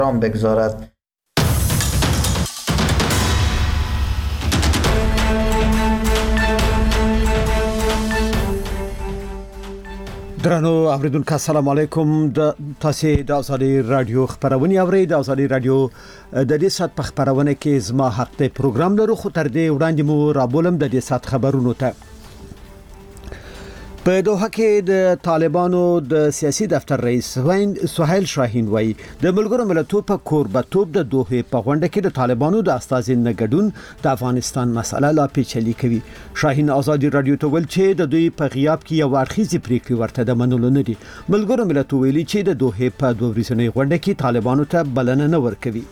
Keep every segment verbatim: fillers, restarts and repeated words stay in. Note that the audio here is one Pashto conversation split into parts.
رام بگذارد. درنو اوریدونکو السلام علیکم. د تاسو د ازادي رادیو خبرونه اورئ. د ازادي رادیو د دې سات په خبرونه کې زما حق ته پروګرام لرو، خو تر دې وړاندې مو رابولم د دې سات خبرونو ته. په دوحه کې د طالبانو د سیاسي دفتر رئیس سهیل شاهین وایي د ملګرو ملتونو په کوربتوب د دوحه په غونډه کې د طالبانو د استازین نګډون د افغانستان مسله لا پیچلې کوي. شاهین ازادي رادیو ته ویل چې د دوی په غیاب کې یو اړخیزي پریکړه ورته د منلو نه دي. ملګرو ملتونو ویلي چې د دوحه په دوه ورځنۍ غونډه کې طالبانو ته بلنه نه ورکوي.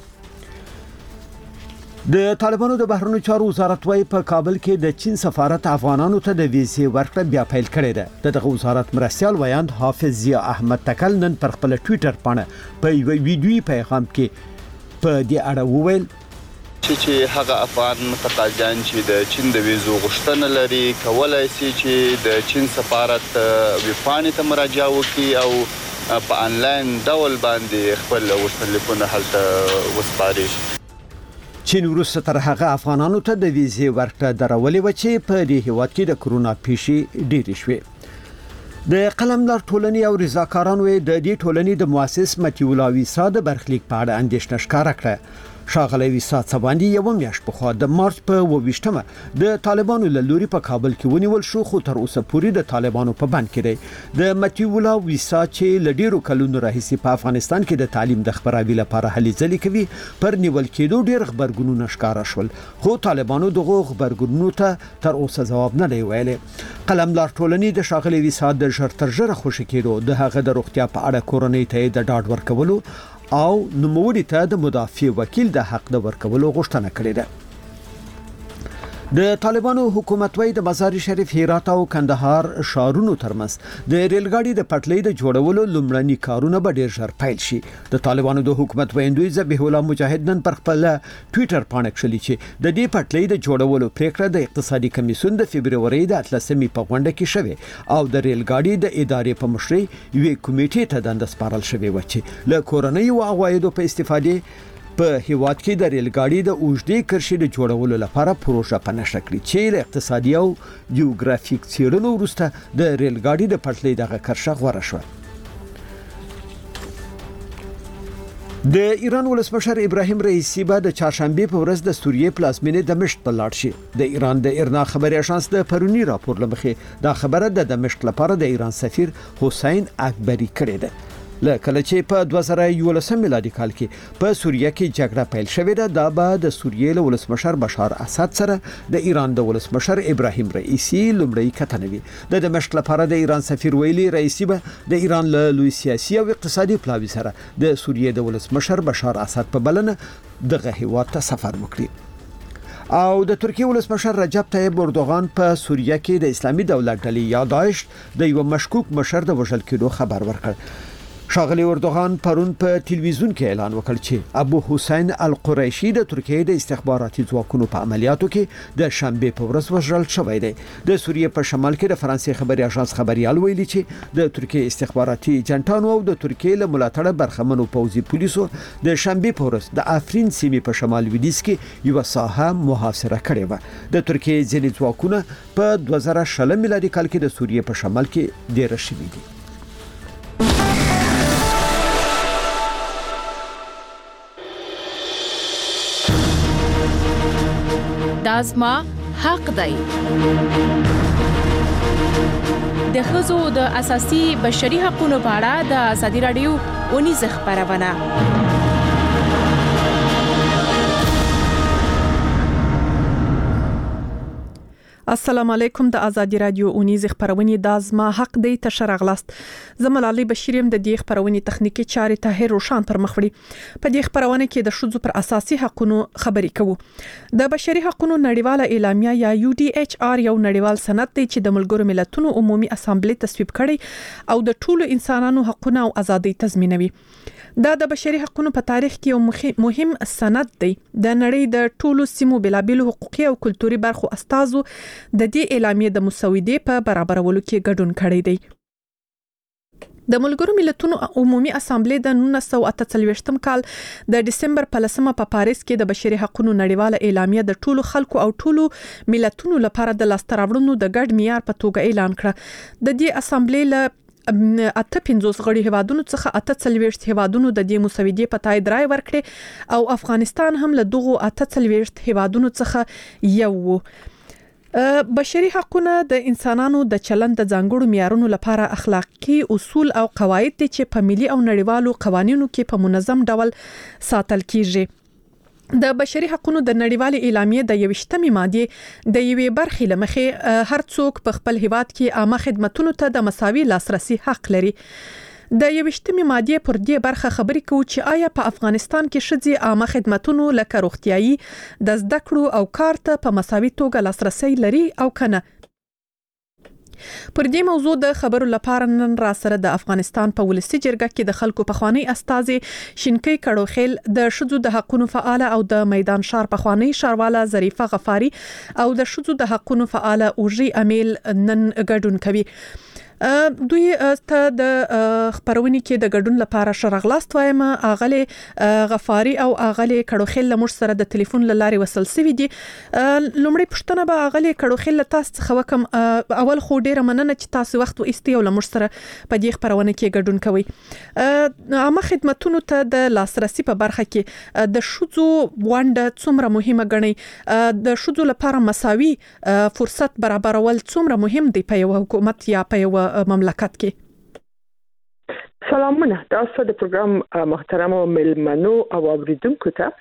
د طالبانو د بهرنیو چارو وزارت وايي په کابل کې د چین سفارت افغانانو ته د ویزې ورکړه بیا پیل کړې ده. دغه وزارت مرستيال ویاند حافظ ضیا احمد تکل نن پر خپل ټوئیټر باندې په یو ویډیوي پیغام کې په دې اړه وویل چې هغه افغان متقاضیان چې د چین د ویزو غوښتنه لري کولای شي چې د چین سفارت ویبپاڼې ته مراجعه وکړي او په انلاین ډول باندې خپل غوښتنلیکونه هلته وسپاري. چین وروسته تر هغه افغانانو ته د ویزې ورکړه درولې و چې په دې هیواد کې د کرونا پیښې ډېرې شوې. د قلمدار ټولنې او رضاکارانو د دې ټولنې د مؤسس متي الله ویسا د برخلیک په اړه اندېښنه ښکاره کړه. شاغلی ویسا څباندی یو میاشت په خوا د مارچ په وویشتمه د طالبانو له لوري په کابل کې ونیول شو، خو تر اوسه پورې د طالبانو په بند کې دی. د متي الله ویسا چې ل ډیرو کلونو راهیسې په افغانستان کې د تعلیم د خبرابي لپاره هلې ځلې کوي پر نیول کېدو ډیر خبرګونونه ښکارا شول، خو طالبانو دغه خبرګونونو ته تر اوسه جواب نه دی ویلي. قلمدار ټولنې د شاغلی ویسا د ژر تر ژره خوشی کېدو د هغه د روغتیا په اړه کورنۍ ته د ډاډ ورکولو او نوموړي ته د مدافع وکیل د حق د ورکولو غوښتنه کړې ده. د طالبانو حکومت وای د مزار شریف، هرات او کندهار ښارونو ترمنځ د ریلګاډي د پټلۍ د جوړولو لومړني کارونه به ډیر ژر پیل شي. د طالبانو د حکومت ویندوی ذبیح الله مجاهد نن پر خپل ټوئیټر باندې کړلی چې د دې پټلۍ د جوړولو پریکړه د اقتصادي کمیسیون د فبرवरी د اتلسمې په غونډه کې شوه او د ریلګاډي د ادارې په مشرۍ یوې کمیټې ته دنده سپارل شوې و چې له کورنۍ او عوایدو په استفادې په هیواد کې د ریلګاډي د اوږدې کرښې د جوړولو لپاره پروژه پنهشه کړې چې له اقتصادي او جیوګرافیک څېړنو وروسته د ریلګاډي د پټلۍ دغه کرښه غوره شوه. د ایران ولسمشر ابراهیم رئیسی به د چهارشنبه په ورځ د سوریې پلازمینې دمشق ته لاړ شي. د ایران د ایرنا خبري اژانس د پرونی راپور لمخې دا خبره د دمشق لپاره د ایران سفیر حسین اکبری کړې ده. لکه چې په دوه زره یولسم میلادي کال کې په سوریه کې جګړه پیل شوې ده، دا به د سوریې له ولسمشر بشار اسد سره د ایران د ولسمشر ابراهیم رئیسی لومړی کتنه وي. د دمشق لپاره د ایران سفیر ویلي رئیسی به د ایران له لوی سیاسي او اقتصادي پلاوي سره د سوریې د ولسمشر بشار اسد په بلنه دغه هیواد ته سفر وکړي. او د ترکیه ولسمشر رجب طیب اردوغان په سوریه کې د اسلامي دولت ډلې یا داعش د یو مشکوک مشر د وژل کېدو خبر ورکړ. شاغلی اردوغان پرون په ټلویزیون کې اعلان وکړ چې ابو حسین القریشی د ترکیه د استخباراتي ځواکونو په عملیاتو کې د شنبه په ورځ وژل شوی دی. د سوریې په شمال کې د فرانسې خبري اژانس خبريال ویلي چې د ترکیه استخباراتي جنټانو او د ترکیه له ملاتړه برخمنو پوځي پولیسو د شنبه په ورځ د افرین سیمې په شمال لویدیځ کې یو ساحه محاصره کړې و. د ترکیه ځینې ځواکونه په دوه زره شل میلادي کال کې د سوریې په شمال کې ډېر شوي دي. دازما حق دی. د ښځو د اساسي بشري حقوقو په اړه د ازادي رادیو اونیز خبرونه. السلام علیکم. د ازادي رادیو اونیز خبرونه د ازما حق دی تشر اغلاست. زمل علي بشیریم د دې خبرونه تخنیکی چارې ته روشان پر مخوړي. په دې خبرونه کې د شذو پر اساسي حقوقو خبرې کوو. د بشري حقوقو نړیواله اعلامیه یا یو ډي ایچ آر یو نړیوال سند دی چې د ملګرو ملتونو عمومي اسامبلې تصویب کړي او د ټولو انسانانو حقوقونه او ازادي تضمینوي. دا د بشري حقوقو په تاریخ کې یو مهم سند دی. د نړۍ د ټولو سیمو بلابل حقوقي او کلتوري برخو استازو د دې اعلامیې د مسودې په برابرولو کې ګډون کړی دی. د ملګرو ملتونو عمومي اسامبلې د نولس سوه اته څلوېښتم کال د دسمبر په لسمه په پاریس کې د بشري حقوقو نړیواله اعلامیه د ټولو خلکو او ټولو ملتونو لپاره د لاسته راوړنو د ګډ معیار په توګه اعلان کړه. د دې اسامبلې له اته پنځوس غړي هیوادونو څخه اته څلوېښت هیوادونو د دې مسودې په تایید رائے ورکړې او افغانستان هم له دغو اته څلوېښت هیوادونو څخه یو و. بشري حقوقونه د انسانانو د چلند د ځانګړو معیارونو لپاره اخلاقی اصول او قواعد دي چې په ملي او نړیوالو قوانینو کې په منظم ډول ساتل کیږي. د بشري حقوقو د نړیوالې اعلامیې د یوشتمې ماده د یوې برخې لمخې هر څوک په خپل هیواد کې عامه خدماتو ته د مساوي لاسرسي حق لري. د یوشتمې ماده پر دې برخه خبرې کوي چې آیا په افغانستان کې ښځې عامه خدماتو لکه روغتيایي د زده کړو او کار ته په مساوي توګه لاسرسي لري او کنه. پر دې موضوع د خبرو لپاره نن را سره د افغانستان په ولسی جرګه کې د خلکو پخوانی استازي شینکي کړوخیل د شذو د حقوقو فعال او د میدان شار پخوانی شارواله ظریفه غفاری او د شذو د حقوقو فعال اوجي امیل نن ګډون کوي. دوی ته د خبرونې کې د ګډون لپاره شرغلاست وایم. اغله غفاری او اغله کړوخیل لمر سره د ټلیفون لارې وصل سوي دي. لومړی پښتنه به اغله کړوخیل تاسو څخه وکم. اول خو ډیره مننه چې تاسو وخت واستي او لمر سره په دې خبرونه کې ګډون کوي. عامه خدماتو ته د لاسرسي په برخه کې د شذو ونده څومره مهمه ګڼي؟ د شذو لپاره مساوي فرصت برابرول څومره مهم دی په یو حکومت یا په یو مملکت کې؟ سلامونه، تاسو د پروګرام محترم ملمنو او اوریدونکو ته.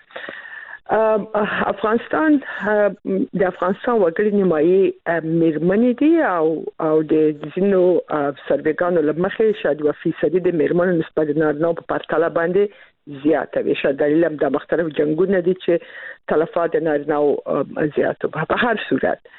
افغانستان د افغانستان وګړي نیمایي میرمنې دي او او د ځینو سروېګانو لمخې شاید یو فیصدي د میرمنو نسبت د نارینه‌و په پرتله باندې زیاته وي. شاید دلیل هم د مختلف جنگونو دي چې تلفات د نارینه‌و زیاتو. په هر صورت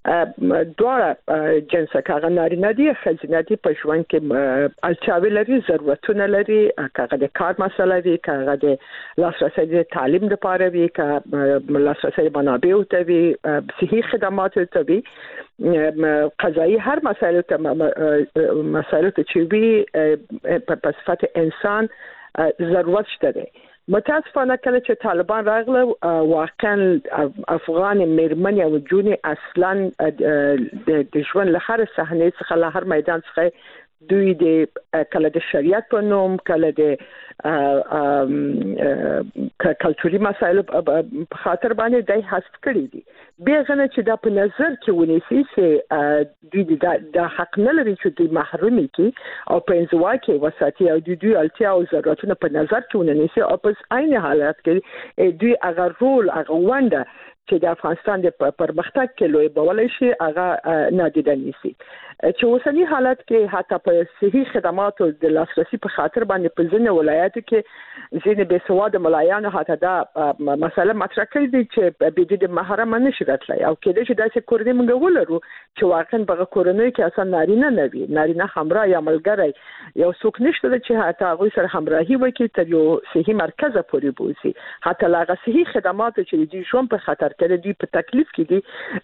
دواړه جنسه کاغه نارینه دي ښځینه دي په ژوند کې اړتیاوې لري، ضرورتونه لري، کاغه د کار مسله وي، کاغه د لاسرسي د تعلیم لپاره وي، کاغه لاسرسي منابع ته وي، صحي خدمات ته وي، قضایي هر مسایل ته مسایل ته چې وي په صفت انسان ضرورت شته. متاسفانه کله چې طالبان راغله واقعا افغان میرمنې او جونې اصلا د ژوند له هر صحنې څخه له هر میدان څخه دوی د کله د شریعت په نوم کله د کلتوري مسایل په خاطر باندې دای حذف کړی دي. بیغنه چې دا په نظر کې ونیسي چې دوی د حق نه لري چې دوی محرومي کی او په انزوا کې وساتي او دوی دوی اړتیا او ضرورتونه په نظر کې ونیسي او په عین حالت کې دوی هغه رول هغه ونده چې د افغانستان د پرمختګ کې لوی بولای شي هغه نادیده نیسي. چې اوسنی حالت کې حتی په صحي خدماتو د لاسرسي په خاطر باندې په ځینې ولایاتو کې ځینې بې سواده ملایانو حتی دا مسله مطرح کړې دي چې بې د محرم نشي راتلی او کېدای شي داسې کورنۍ موږ ولرو چې واقعا په کورنۍ کې اصلا نارینه نه وي، نارینه همراه یا ملګری یو څوک نشته چې حتی هغوی سره همراهي وکړي تر یو صحي مرکز پورې بوځي. حتی هغه صحي خدماتو چې د ژوند په خطر کې دي په تکلیف کې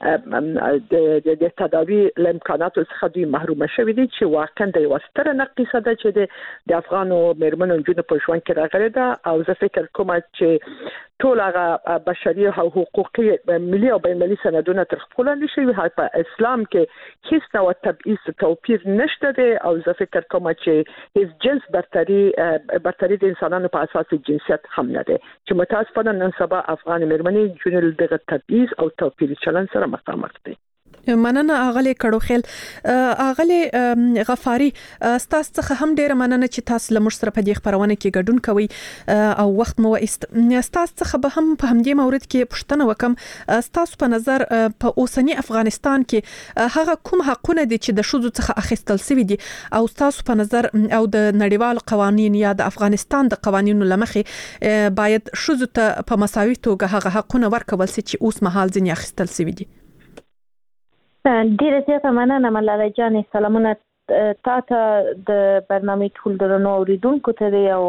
دي د تداوی له امکاناتو څخه دوی محروم شوي دي چې واقعا د یو ستره نقصه ده چې د افغانو میرمنو جنو په ژوند کې راغلي ده. او زه فکر کوم چې ټول هغه بشري او حقوقي ملي او بین المللي سندونه تر خپل لاندې شوي. په اسلام کې هیڅ نوع تبعیض توپیر نشته دی او زه فکر کوم چې هیڅ جنس برتري برتري د انسانانو په اساس جنسیت هم نه دی چې متاسفانه نن سبا افغان میرمنې جنو دغه تبعیض او توپیري چلند سره مخامخ دي. مننه اغله کړوخیل. اغله غفاری ستاسو څخه هم ډیره مننه چې تاسو لمر سره په دې خبرونه کې ګډون کوي او وخت مو است. ستاسو څخه به هم په همدې مورد کې پوښتنه وکم. ستاسو په نظر په اوسنی افغانستان کې هغه کوم حقونه دي چې د شذو څخه اخیستل شوی دي او ستاسو په نظر او د نړیوال قوانین یا د افغانستان د قوانینو لمخې باید شذو ته په مساوي توګه هغه حقونه ورکول شي چې اوس مهال ځنې اخیستل شوی دي؟ ډیره زیاته مننه ملاله جانې. سلامونه تاسو د برنامه ټول درنو اوریدونکو ته او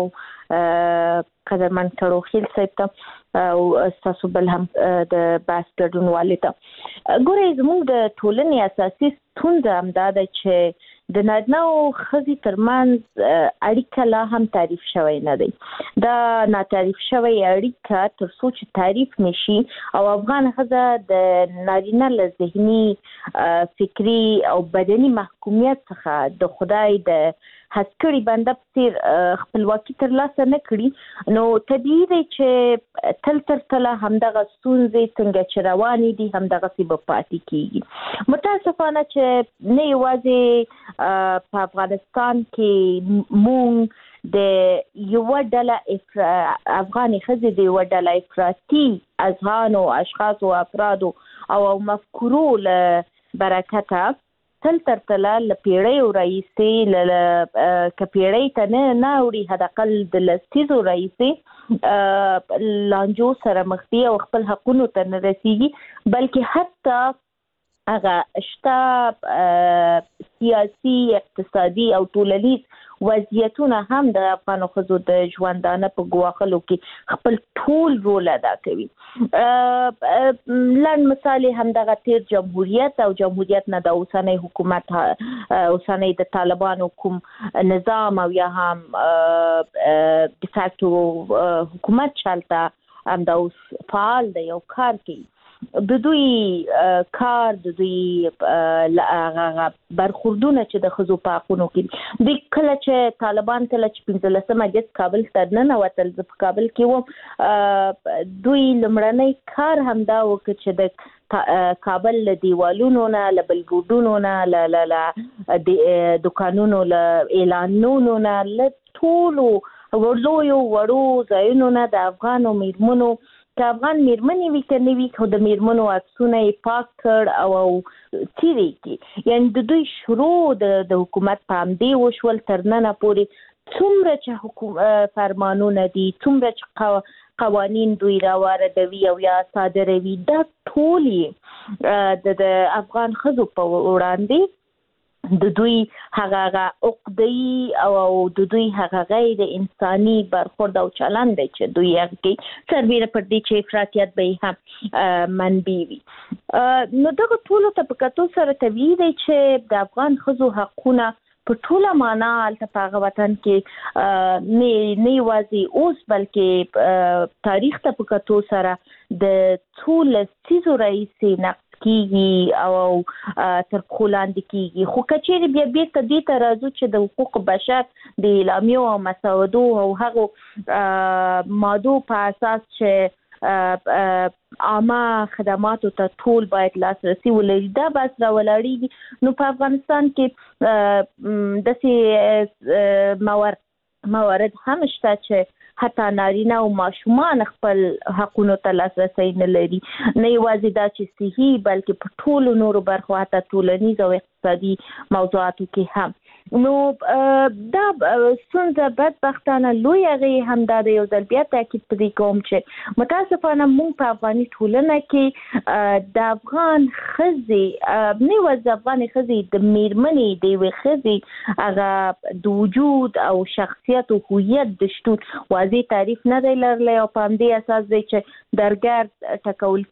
قدرمن کړوخیل صاحب ته او تاسو بل هم د باس ګډون والي ته. ګورې زموږ د ټولنې اساسي ستونزه هم دا ده چې د نارینه او ښځې ترمنځ اړیکه لا هم تعریف شوی نه دی. دا ناتعریف شوی اړیکه تر څو چې تعریف نشي او افغان ښځه د نارینه له ذهني فکری او بدني محکومیت څخه د خدای د هڅکړي بنده په خپلواکي ترلاسه نه کړي نو طبیعي دی چې تل تر تله همدغه ستونزې څنګه چې روانې دي همدغه سی به پاتې کیږي. متاسفانه چې نه یوازې په افغانستان کې مونږ د یو ډله افغاني ښځې د یو ډله افراطي اذهان او اشخاص او افراد او مفکورو له برکته تل تر تله ل پیړۍ او رئیسې ل کپیړۍ ته نه ناوړي هدقل د لسیزو رئیسې لانجو سره مخ دي او خپل حقونو ته نه رسیږي بلکې حتی هغه شته سیاسي اقتصادي او ټولنیز وضعیتونه هم د افغان ښځو د ژوندانه په ګواښلو کې خپل ټول رول ادا کوي. لنډ مثال همدغه تیر جمهوریت او جمهوریت نه د اوسنۍ حکومت اوسنۍ د طالبانو کوم نظام او یا هم د فاکتو حکومت چلته هم د اوس فعال دی او کار کوي. د دوی کار د دوی برخوردونه چې د ښځو په حقونو کې د کله چې طالبان کله چې پنځلسم اگست کابل ته ننوتل زه په کابل کې وم دوی لومړنی کار همدا وکړ چې د کابل له دیوالونو نه له بلبوردونو نه له دکانونو له اعلانونو نه له ټولو ورلویو وړو ځایونو نه د افغانو میرمنو که افغان میرمنې وي که نه وي خو د میرمنو عکسونه یې پاک کړ او تیرې کړي. یعنې د دوی شروع د حکومت په همدې وشول تر ننه پورې څومره چې حکومت فرمانونه دي څومره چې قوانین دوی راواردوي او یا صادروي دا ټول یې د افغان ښځو په وړاندې د دوی هغه عقده‌ای او د دوی هغه غیر انساني برخورد او چلند دی چې دوی هغه کې سربیره پر دې چې افراطیت به هم منبع وي. نو دغه ټولو ته په کتو سره طبیعي دی چې د افغان ښځو حقونه په ټوله معنا هلته په هغه وطن کې نه یوازې اوس بلکې تاریخ ته په کتو سره د څو لسیزو راهیسې نقد کیږي او تر پخو لاندې کیږي. خو کچېرې بیا بیرته دې ته راځو چې د حقوق بشر د اعلامیو او مسودو او هغو مادو په اساس چې عامه خدماتو ته ټول باید لاسرسي ولري دا بس راولاړېږي. نو په افغانستان کې داسې موارد موارد هم شته چې حتی نارینه او ماشومان خپل حقونو ته لاسرسی نه لري. نه یوازې دا چې صحي بلکې په ټولو نورو برخو حتی ټولنیز او اقتصادي موضوعاتو کې هم. نو دا ستونزه بدبختانه لوی هغې هم دا د یو ځل بیا تاکید پرې کوم چې متاسفانه موږ په افغاني ټولنه کې د افغان ښځې نه یوازې د افغاني ښځې د میرمنې د یوې ښځې هغه د وجود او شخصیت او هویت د شتون واضح تعریف نه دی لرلی او په همدې اساس دی چې درګرد ټکول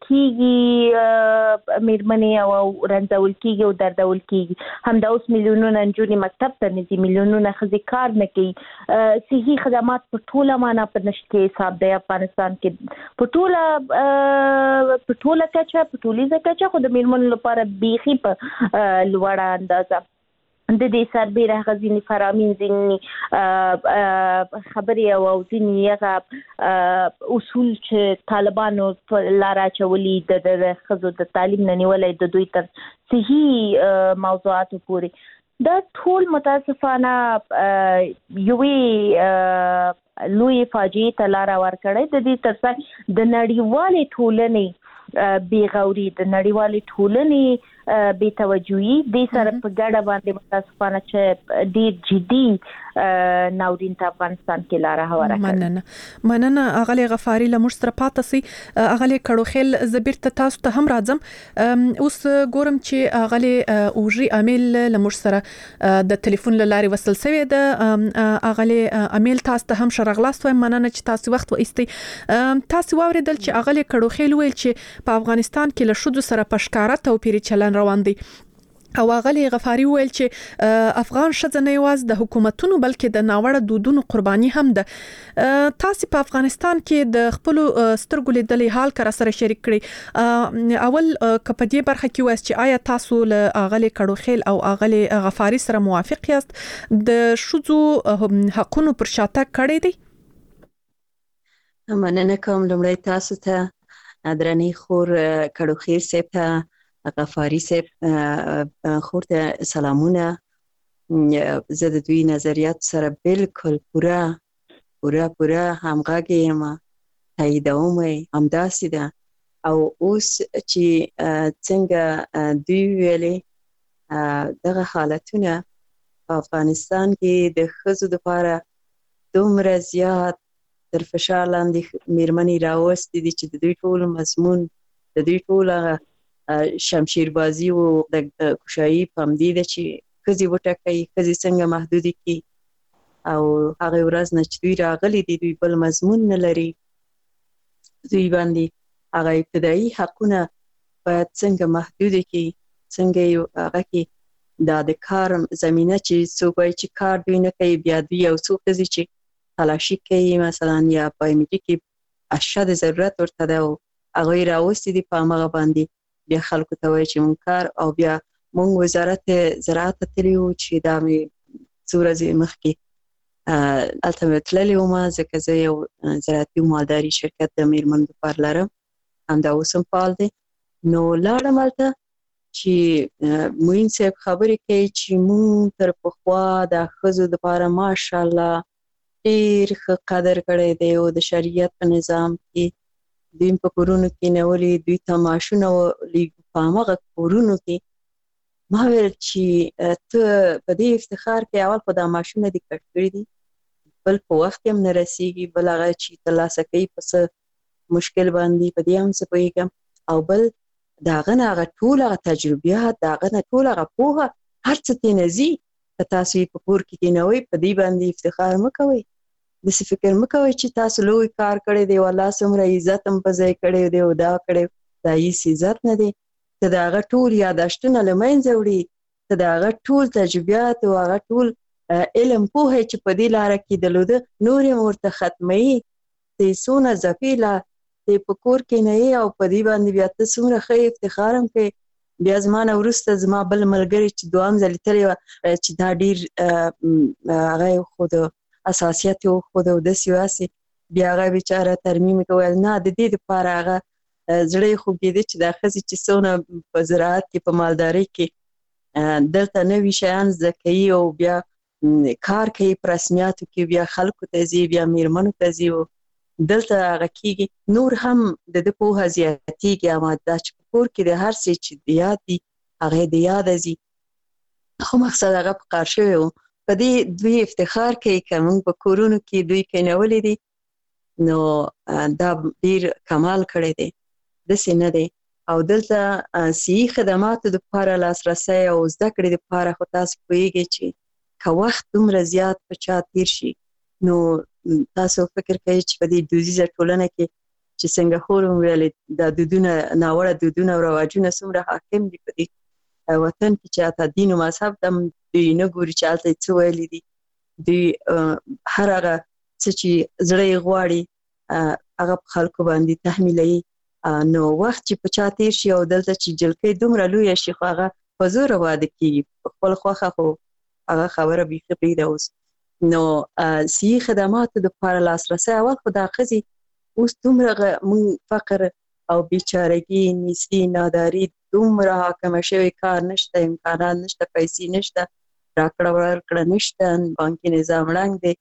کېږي میرمنې او رنځول کېږي او دردول کېږي. همدا اوس میلیونونه نجونې مکتب ته نه ځي میلیونونه ښځې کار نه کوي. صحي خدمات په ټوله معنا په نشت کې حساب دی افغانستان کې په ټوله په ټوله کچه په ټولیزه کچه خو د میرمنو لپاره بیخي په لوړه اندازه د دې سربیره هغه ځینې فرامین ځینې خبرې او ځینې هغه اصول چې طالبانو په لاره اچولي د ښځو د تعلیم نه نیولی د دوی تر صحي موضوعاتو پورې دا ټول متاسفانه یوې لوی فاجعې ته لاره ورکړې. د دې ترڅنګ د نړیوالې ټولنې بیغوري د نړیوالې ټولنې بې توجهي دې سره په ګډه باندې متاسفانه چې ډېر جدي ناورین ته افغانستان کې لاره هواره کړې. مننه مننه اغلی غفاری له موږ سره پاتې سي. اغلی کړوخیل زبیر ته تاسو ته هم راځم. اوس ګورم چې اغلی اوجي امیل له موږ سره د ټلیفون لارې وصل شوی ده. اغلی امیل تاسو ته هم شرغلاست وایم. مننه چې تاسو وخت وایستئ. تاسو واوریدل چې اغلی کړوخیل ویل چې په افغانستان کې له شذو سره پښکارت او پیری چلن روان دي. او غلي غفاري ویل چې افغان شذ نه یواز د حکومتونو بلکې د ناوړه دودونو قرباني هم ده. تاسو په افغانستان کې د خپل سترګو لیدلې حال کر سره شریک کړي. اول کپدې برخه کې وایي چې آیا تاسو له اغلي کډوخیل او اغلي غفاري سره موافق یاست د شذو حقونو پر شاته کړی دی؟ مننه کوم لمړی تاسو ته درنې خور کډوخیل سیب ته غفاری صاحب خور ته سلامونه. زه د دوی نظریات سره بالکل پوره پوره پوره همغږی یم، تاییدوم یې همداسې ده. او اوس چې څنګه دوی ویلې دغه حالتونه په افغانستان کې د ښځو دپاره دومره زیات تر فشار لاندې میرمنې راوستې دي چې د دوی ټول مضمون د دوی ټول هغه شمشیر بازی او د کوشایي په همدې ده چې ښځې وټاکي، ښځې څنګه محدودې کړي. او هغه ورځ نه چې دوی راغلي دي دوی بل مضمون نه لري. دوی باندې هغه ابتدایي حقونه باید څنګه محدودې کړي، څنګه یې هغه کې دا د کار زمینه چې څوک وایي چې کار دوی نه کوي، بیا دوی یو څو ښځې چې تلاشي کوي مثلا یا بایومیټریک کې اشیا د ضرورت ورته ده او هغه یې راوستي دي په همغه باندې بیا خلکو ته وایي چې مونږ کار. او بیا مونږ وزارت زراعت ته تللي وو چې دا مې څو ورځې مخکې هلته مې تللې وم ځکه زه یو زراعتي مالداري شرکت د میرمنو دپاره لرم، همدا اوس هم فعال دی. نو لاړم هلته چې معین صاحب خبرې کوي چې مونږ تر پخوا د ښځو دپاره ماشاءالله ډېر ښه قدر کړی دی او د شریعت په نظام کې دوی په کورونو کې نیولې، دوی ته معاشونه لیږو په همغه کورونو کې. ما ویل چې ته په دې افتخار کې اول خو دا معاشونه دې کټ کړي دي، بل په وخت هم نه رسېږي، بل هغه چې ترلاسه کوي په څه مشکل باندې په دې هم څه پوهېږم، او بل د هغه نه هغه ټول هغه تجربیات د هغه نه ټول هغه پوهه هر څه ترېنه ځي. که تاسو یې په کور کې کېنوئ په دې باندې افتخار مه کوئ، داسې فکر مه کوئ چې تاسو لوی کار کړی دی والله څومره عزت هم په ځای کړی دی او دا کړی، دا هېڅ عزت نه دی. ته د هغه ټول یاداشتونه له منځه وړي، ته د هغه ټول تجربیات او هغه ټول علم پوهه چې په دې لاره کې درلوده نور یې ورته ختموي. ته یې څونه ځپې لا ته یې په کور کې نه یې او په دې باندې بیا ته څومره ښه افتخار هم کوې. بیا زما نه وروسته زما بل ملګري چې دوهم ځل تللی وه چې دا ډېر هغه یې خو د اساسیت یې وښوده او داسې واسې بیا هغه بیچاره ترمیم یې ویل نه د دې دپاره هغه زړه یې خوږېده چې دا ښځې چې څونه په زراعت کې په مالدارۍ کې دلته نوي شیان زده کوي او بیا کار کوي په رسمیاتو کې، بیا خلکو ته ځي، بیا میرمنو ته ځي او دلته هغه کېږي، نور هم د ده پوهه زیاتېږي. اما دا چې په کور کې د هر څه چې د یاد دي هغه د یاده ځي. خو مقصد هغه په کار شوی و. په دې دوی افتخار کوي که موږ په کورونو کې دوی کېنولي دي نو دا ډېر کمال کړی دی، داسې نه دی. او دلته صحي خدماتو دپاره لاسرسی او زده کړې دپاره خو تاسو پوهېږئ چې که وخت دومره زیات په چا تېر شي نو تاسو فکر کوئ چې په دې دودیزه ټولنه کې چې څنګه خور مو ویلې دا دودونه ناوړه دودونه او رواجونه څومره حاکم دي په دې وطن کې چې حتی دین او مذهب ته هم دوی نه ګوري چې هلته یې څه ویلي دي. دوی هر هغه څه چې زړه یې غواړي هغه په خلکو باندې تحمیلوي. نو وخت چې په چا تېر شي او دلته چې جلکۍ دومره لویه شي خو هغه په زوره واده کېږي، په خپل خوښه خو هغه خبره بیخي پرېږده اوس. نو صحي خدماتو دپاره لاسرسی اول خو دا ښځې اوس دومره موږ فقر او بیچارګي، نیستي، ناداري دومره حاکمه شوې، کار نشته، امکانات نشته، پیسې نشته، راکړه ورکړه نشته، بانکي نظام ړنګ دی،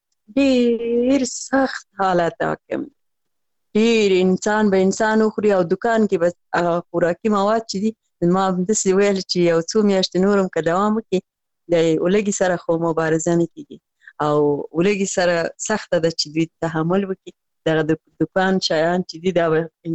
ډېر سخت حالت حاکم دی. ډېر انسان به انسان وخوري او دکان کې به هغه خوراکي مواد چې دي ما همداسې ویل چې یو څو میاشتې نور هم که دوام وکړي د اولګي سره خو مبارزه نه کېږي او اولګي سره سخته ده چې دوی تحمل وکړي. دغه د دکان شیان چې دي دا به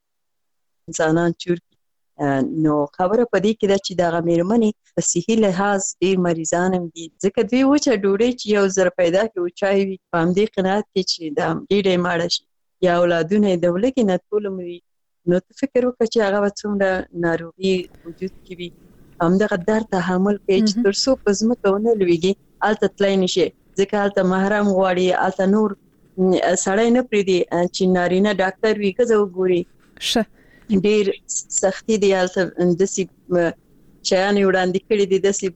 انسانان چور کړي. نو خبره په دې کې ده چې دغه میرمنې په صحي لحاظ ډېر مریضان هم دي ځکه دوی وچه ډوډۍ چې یو زر پیدا کړي وچای وي په همدې قناعت کې چې دا ډېره یې ماړه شي یا اولادونه یې د ولږې نه ټول وي. نو ته فکر وکړه چې هغه به څومره ناروغي وجود کې وي همدغه در تحمل کوي چې تر څو په ځمکه ونه لويږي الته تلای نشي ځکه الته محرم غواړي الته نور سړی نه پریدي چې نارینه ډاکټر وی کزه وګوري شه ډیر سختي دی الته د سي چایان وړاندې کړی دي د سي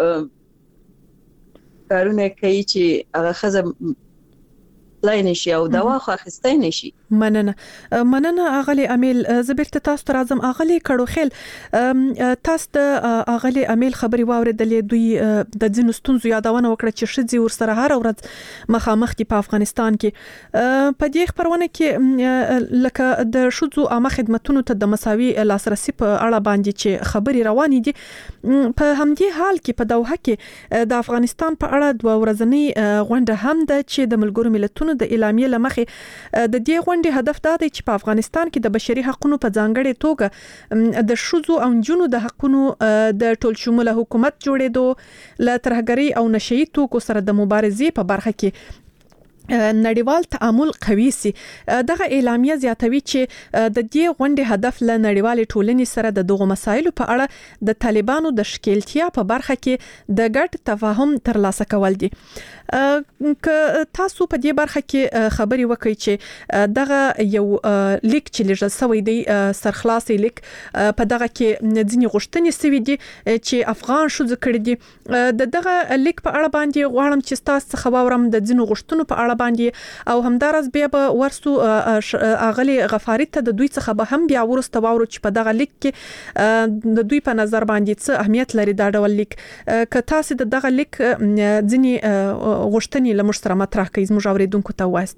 کارونه کوي چې هغه خزه لای نشي او دوا خو اخیستای نشي. مننه مننه اغلی امیل زبرت تاسو تر اعظم اغلی کړو خل تاسو د اغلی امیل خبري واوریدلې دوی د ځینو ستونزو یادونه وکړه چې شذي ورسره هر ورځ مخامخ دي په افغانستان کې په دې خبرونه کې لکه د شذو عامه خدماتو ته د مساوي لاسرسي په اړه باندې چې خبري روانې دي په همدې حال کې په دوحه کې د افغانستان په اړه دوه ورځنی غونډه هم ده چې د ملګرو ملتونو د اعلامیې لمخې د دې غونډې هدف دا دی چې په افغانستان کې د بشري حقوقو په ځانګړي توګه د شذو او نجونو د حقوقو د ټول شموله حکومت جوړېدو ل ترهګري او نشئی توکو سره د مبارزې په برخه کې نړیوال تعامل قوي سي. دغه اعلامیه زیاتوي چې د دې غونډې هدف ل نړیوال ټولنې سره د دغه مسایلو په اړه د طالبانو د شکلتیا په برخه کې د ګډ تفاهم ترلاسه کول دي. ک تاسو په دې برخه کې خبري وکړئ چې دغه یو لیک چې لږه سوي دی سرخلاصي لیک په دغه کې ځینې غوښتنې سوي دي چې افغان شوز کړی دي د دغه لیک په اړه باندې غواړم چې تاسو خبرم د ځینو غوښتنو په اړه باندې او همدارس بیا به ورسو اغلی غفاری ته د دوی څخه به هم بیا ورسته واورو چې په دغه لیک کې د دوی په نظر باندې څه اهمیت لري دا ډول لیک که تاسو د دغه لیک ځینې غوښتنې لمر سره مطرح کړئ زموږ اوریدونکو ته وایست.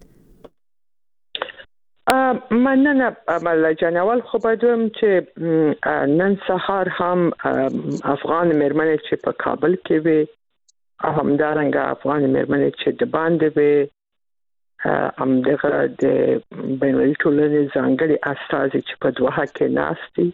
مننه عمل جنوال خو بدوم چې نن سهار هم افغان مېرمنې چې په کابل کې وي همدارنګه افغان مېرمنې چې د باندې وي هم دغه د بینالمللي ټولنې ځانګړي استازي چې په دوحه کې ناستي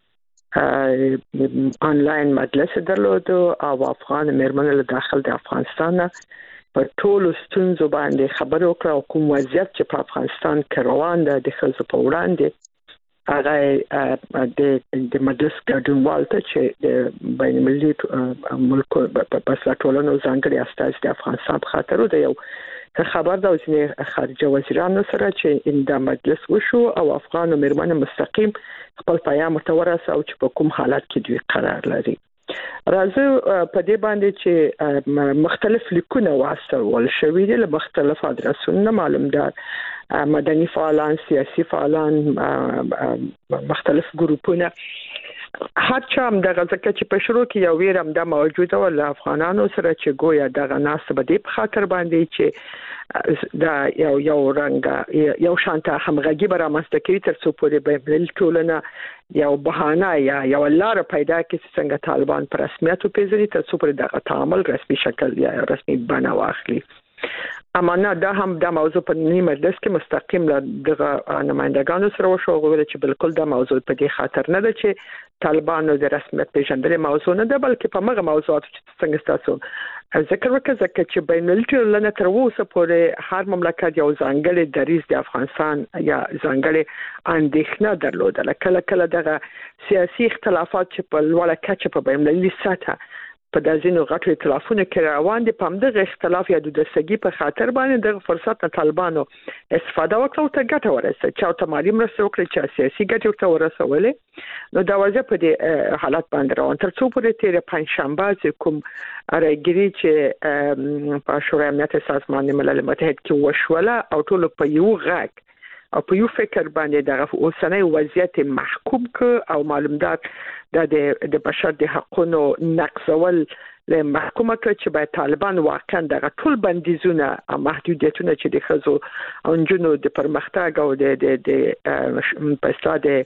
آنلاین مجلس درلود او افغان مېرمنې له داخل د افغانستان په ټولو ستونزو باندې خبرې وکړه او کوم وضعیت چې په افغانستان کې روان دی د ښځو په وړاندې هغه د د مجلس ګډونوال ته چې د بینالمللي ملکو په ټولنو ځانګړي استازي د افغانستان په خاطر د یو خبر دا چې خارجه وزیرانو سره چې ان د مجلس وشو او افغان مېرمنې مستقیم خپل پیغام ورته او چې په کوم حالت کې دوی قرار لري. راځو په دې باندې چې مختلف لیکونه واستول شوې دي له مختلف ادرسونو معلومدار مدني فعالان سیاسي فعالان مختلف ګروپونه هر چا هم دغه ځکه چې په شروع کې یو ویرم د موجوده ول افغانانو سره چې ګویا دغه ناس به دې په خاطر باندې چې دا یو یو رنګ یو شانته همغږي برامسته کوي تر څو پورې به بل ټولنه یو بهانه یا یو لار پیدا کړي چې څنګه طالبان پر رسمیت پیژني تر څو پورې دغه تعامل رسمي شکل یا رسمي بڼه واخلي. اما نه دا هم د موضوع په نیمه مجلس کې مستقیم له دغه نمائندګانو سره وشو غوړي چې بالکل دا موضوع په دې خاطر نه ده چې طالبانو د رسمیت پیژندلې موضوع نه ده بلکې په مغه موضوعات چې څنګه تاسو ذکر وکړه چې بینالمللي ټولنه تر اوسه پورې هر مملکت یو ځانګړي دریځ د افغانستان یا ځانګړي اندېښنه درلوده کله کله دغه سیاسي اختلافات چې په لوړه کچه په بینالمللي سطح په دازینو غټو اختلافونو کې روان دي په همدغه اختلاف یا د دستګي په خاطر باندې د فرصت نه طالبانو استفاده وکړه او ته ګټه ورسوي چې اتماري مرسته وکړي چې سیاسي ګټه ورته ورسولې نو دا وجه په دې حالت باندې روان تر څو پورې تیر پنځ شنبه کوم راګری چې په شورای امنیت سازمان ملل متحد کې وشوله او ټول په یو غږ او په یو فکر باندې دغه اوسنۍ وضعیت محکوم ک او معلومات د د بشر د حقوقو نقضول له محکومه ک چې باید طالبان واقعا دغه ټول بندیزونه او محدودیتونه چې د خزو او جنو د پرمختګ او د د په استاده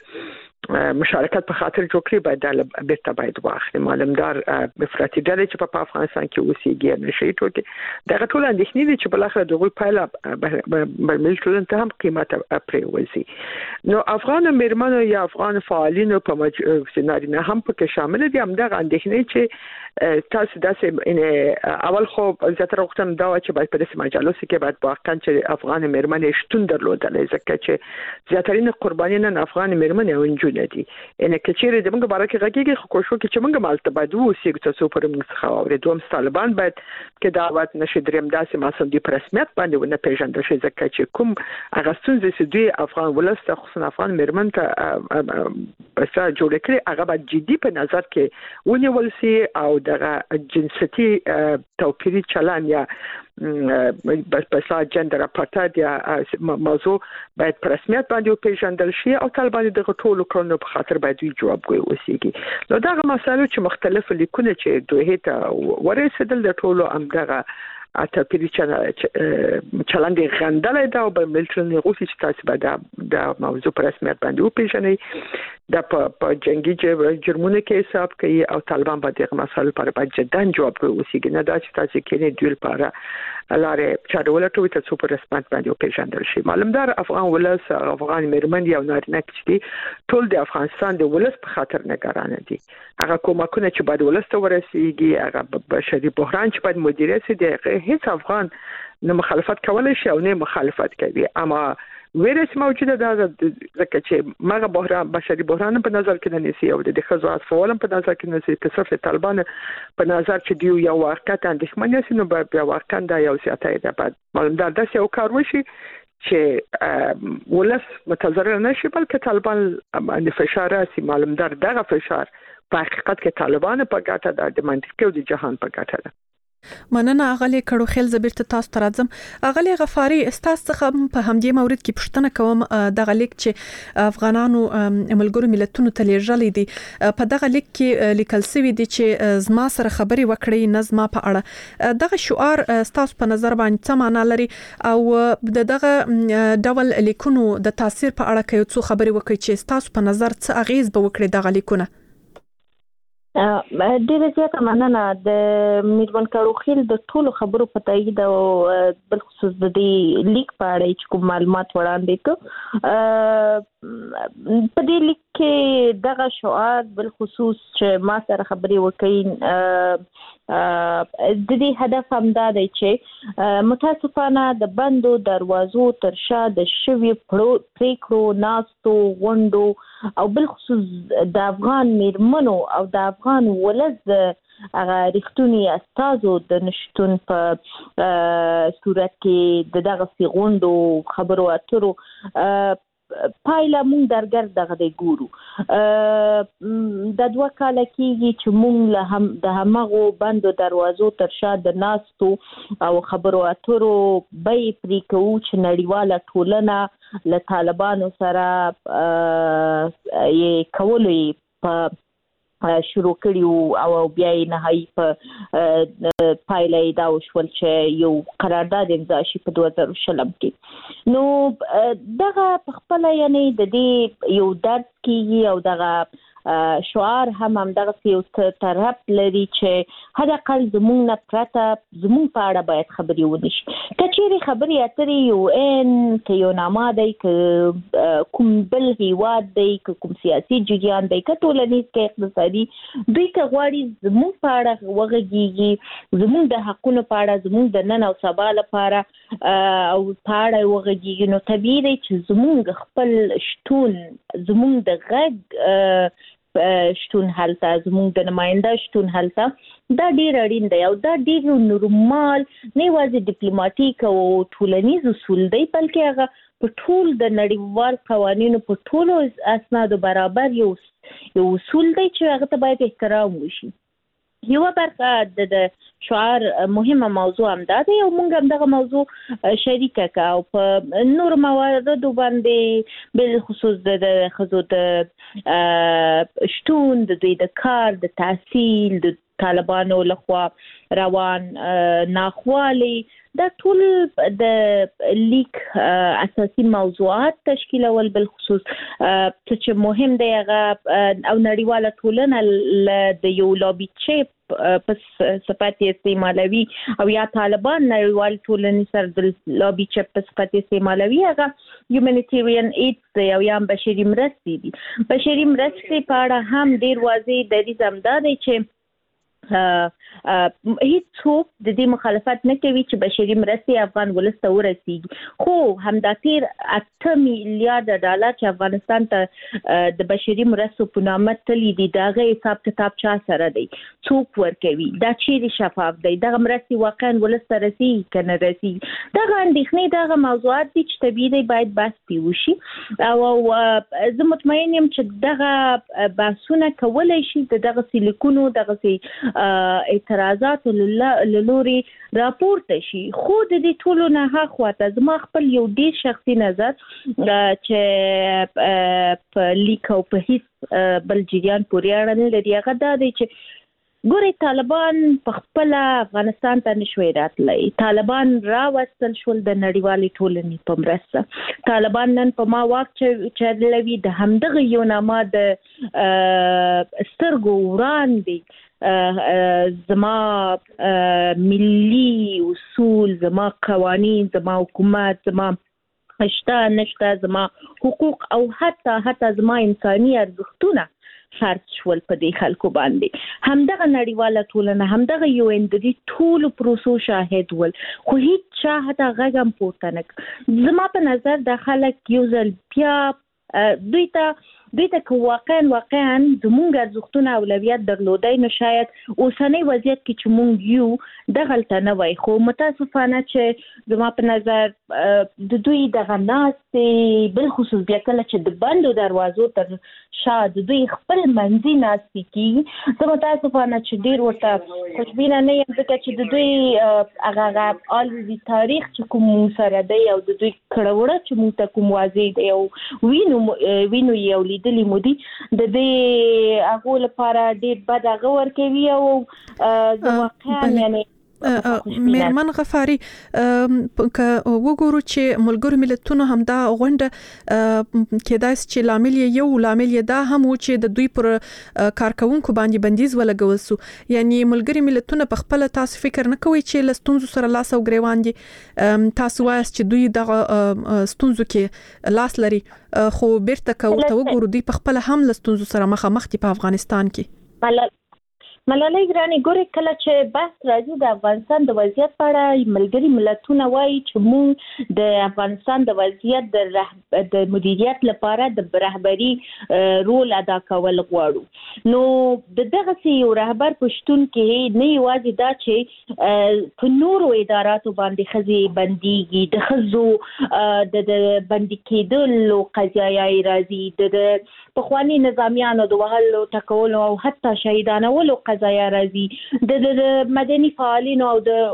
مشارکت په خاطر جوړ کړی باید د بیرته باید واخلي معلومدار افراطي ډلې چې په افغانستان کې اوسېږي نشي ټوکې دغه ټول اندېښنې دي چې بل اخر دغه پایله بل ټولن ته هم قیمت پرېوځي نو افغان مېرمنو یا افغان فعالینو په مجلس نه هم پکې شامل دي هم دغه اندېښنې چې تاسو داسې ان اول خو زیاتره وختم دا چې باید په داسې مجالس کې باید واقعا چې افغان مېرمنې شتون درلودل ځکه چې زیاترین قربانیان افغان مېرمنې ګوندونه دي ان کې چیرې د موږ باره کې غږیږي خو کوشش وکړي چې موږ مالته باید وسیګ تاسو پر موږ څخه اورې دوم طالبان باید کې دعوت نشي دریم داسې ماسم دي پرسمیت باندې ونه پیژندل شي ځکه چې کوم هغه ستونزې چې دوی افغان ولست خصوصا افغان مرمن ته بس جوړ کړي هغه باید جدي په نظر کې ونیول شي او دغه جنسيتي توپیري چلن یا بس بس جندر اپارتاید یا موضوع باید په رسمیت باندې پیژندل شي او طالبان دغه ټولو کړنو په خاطر باید جوابګوي وسیږي نو دغه مسایل چې مختلف لیکونه چې دوی ته ورسېدل د ټولو امدغه اته پیری چلند غندل دا او په ملتونی روسي چې تاسو به د موضوع پر رسمیت باندې وپیژنئ د په جنگي جرمونه کې حساب کوي او طالبان باندې دغه مسایل پر باید جدان جواب وسیږي نه دا چې تاسو کې نه دوی لپاره لاره چارواله ټوي ته پر رسمیت باندې وپیژندل شي معلومدار افغان ولس افغان مرمن یو نارینه چې ټول د افغانستان د ولس په خاطر نگران دي هغه کومکونه چې باید ولس ته ورسیږي هغه بشري بحران چې باید مدیریت شي د هیڅ افغان نه مخالفت کولای شي او نه مخالفت کوي اما ویروس موجوده ده ځکه چې مغه بحران بشري بحران په نظر کې نه نیسي او د خزو اطفال په نظر کې نه نیسي په صرف طالبان په نظر چې دی یو واقعیت اندېښمنه سي نو به واقعا دا یو سیاته ده بعد معلومدار د یو کار وشي چې ولس متضرر نشي بلکې طالبان باندې فشار راسي معلومدار دغه فشار په حقیقت کې طالبان په ګټه ده د منطقي او د جهان په ګټه ده مننه اغلی کړو خل زبرت تاسو ترازم اغلی غفاری استاس څخه په همدې مورید کې پښتنه کوم د غلیک چې افغانانو ملګرو ملتونو ته لېږلې دي په دغه لیک کې لیکل شوی دی چې زما سره خبري وکړي نظم په اړه دغه شعار تاسو په نظر باندې څه معنا لري او دغه ډول لیکونو د تاثیر په اړه کې څه خبري وکړي چې تاسو په نظر څه اغیز به وکړي دغه لیکونه ډیره زیاته مننه د میرمن کاروخیل د ټولو خبرو په تایید او بل خصوص د دې لیک په اړه چې کوم معلومات وړاندې کړ په دې لیک کې دغه شعار بل خصوص چې ما سره خبرې وکړي د دې هدف هم دا دی چې متاسفانه د بندو دروازو تر شا د شوی پریکړو ناستو غونډو او بل خصوص د افغان میرمنو او د افغان ولز هغه رښتونی استازو د نشټون په صورت کې د دغه غونډو خبرو اترو پایله مونږ درګر دغه دی ګورو د دوه کال کېږي چې مونږ له هم د همغو بندو دروازو تر شا د ناستو او خبرو اترو به پری کوو چې نړیواله ټولنه له طالبانو سره یې کولې په شروع کړیو او بیا یې نهایي په پایله دا وشول چې یو قرارداد امضا شي په دوه زره شلم کې نو دغه په خپل یعنی د دې یو درد کېږي او دغه شعار هم هم دغه یو طرف لري چې هدا قل زمونږ نه پرته زمونږ په اړه باید خبرې ونشي کچېری خبرې اترې یو ان کې یو نامه دی ک کوم بل هیواد دی ک کوم سیاسي جریان دی ک ټولنیز کې اقتصادي دوی که غواړي زمونږ په اړه وغږیږي زمونږ د حقونو په اړه زمونږ د نن او سبا لپاره او په اړه وغږیږي نو طبیعي دی چې زمونږ خپل شتون زمونږ د غږ شتون هلته زموږ د نماینده شتون هلته دا ډیر اړین دی او دا ډیر نورمال نه یوازې ډیپلوماټیک او ټولنیز اصول دی بلکې هغه په ټول د نړیوال قوانینو په ټولو اسنادو برابر یو یو اصول دی چې هغه ته باید احترام وشي یو برخه د شعار مهمه موضوع هم ده او موږ هم دغه موضوع شریکه کا او په نور موارد باندې بل خصوص د خزو د شتون د دوی د کار د تحصیل د طالبانو لخوا روان ناخوالي دا ټول د لیک اساسي موضوعات تشکیلول بل خصوص چې مهم دی هغه او نړیواله ټولنه د یو لابي چیپ پس صفات استعمالوي او یا طالبان نړیوال ټولنې سره د لابي چیپ په صفات استعمالوي هغه هیومانیټیرین ایډز دی او یا بشري مرستې دي بشري مرستې په اړه هم ډیر واضح د دې زمدا دی چې هیڅ څوک د دې مخالفت نه کوي چې بشري مرستې افغان ولسته ورسیږي، خو همدا تیر اته میلیارډ ډالر چې افغانستان ته د بشري مرستو په نامه تللی دي دغه حساب کتاب چا سره دی، څوک ورکوي، دا چیرې شفاف دی، دغه مرستې واقعا ولسته رسیږي کنه رسیږي، دغه اندېښنې دغه موضوعات دي چې طبیعي دی باید بحث پې وشي. او زه مطمئن یم چې دغه بحثونه کولای شي د دغه لیکونو دغه اعتراضات لوري راپورته شي. خو د دې ټولو نه هاخواته زما خپل یو ډیر شخصي نظر چې په لیک او په هیڅ بل جریان پورې اړه نه لري، هغه دا دی چې ګوري طالبان په خپل افغانستان ته نشوي راتلای، طالبان راوستل شول د نړیوالې ټولنې په مرسته، طالبان نن په ما واک چې لوي د همدغه یو نامه د سترګو وړاندې زما ملي اصول، زما قوانین، زما حکومت، زما شته نشته، زما حقوق او حتی حتی زما انساني ارزښتونه خرڅ شول په دې خلکو باندې. همدغه نړیواله ټولنه، همدغه یو ان د دې ټولو پروسو شاهد ول، خو هیڅ چا حتی غږ هم پورته نه کړ. زما په نظر د خلک یو ځل بیا دوی ته دوی ته واقعا واقعا زموږ ارزښتونه اولویت درلودای، نو شاید اوسنۍ وضعیت کې چې موږ یو دغلته نه وای. خو متاسفانه چې زما په نظر د دوی دغه ناستې بالخصوص بیا کله چې د بندو دروازو تر شا د دوی خپل منځي ناستې کېږي، زه متاسفانه چې ډېر ورته خوشبینه نه یم، ځکه چې د دوی هغه الوزي تاریخ چې کوم سره دی او د دوی کړهوړه چې موږ ته کوم واضح دی او وینو وینو یو لیدلی مو دي، د دې هغو لپاره ډېر بد هغه ورکوي. او زه واقعا یعنی میرمن غفاری که وګورو چې ملګرو ملتونو هم دا غونډه کېدای چې لامل یو لامل دا هم و چې د دوی پر کارکونکو باندې بندیز ولګول سو، یعنی ملګری ملتونو په خپل تاسو فکر نه کوي چې لستونزو سره لاس او ګریوان دي، تاسو وایي چې دوی د ستونزو کې لاس لري، خو بیرته که وګورو دوی په خپل هم لستونزو سره مخامخ دي په افغانستان کې. ملالۍ ګرانې ګورې کله چې بحث راځي د افغانستان د وضعیت په اړه، ملګري ملتونه وایي چې موږ د افغانستان د وضعیت د رهب... د مدیریت لپاره د رهبري رول ادا کول غواړو. نو د دغه یو رهبر په شتون کې نه یوازې دا چې په نورو اداراتو باندې ښځې بنديږي، د ښځو د بندي کېدلو قضیه راځي، د پخواني نظامیانو د وهلو ټکولو او حتی شهیدانولو قضایا راځي، د مدني فعالینو او د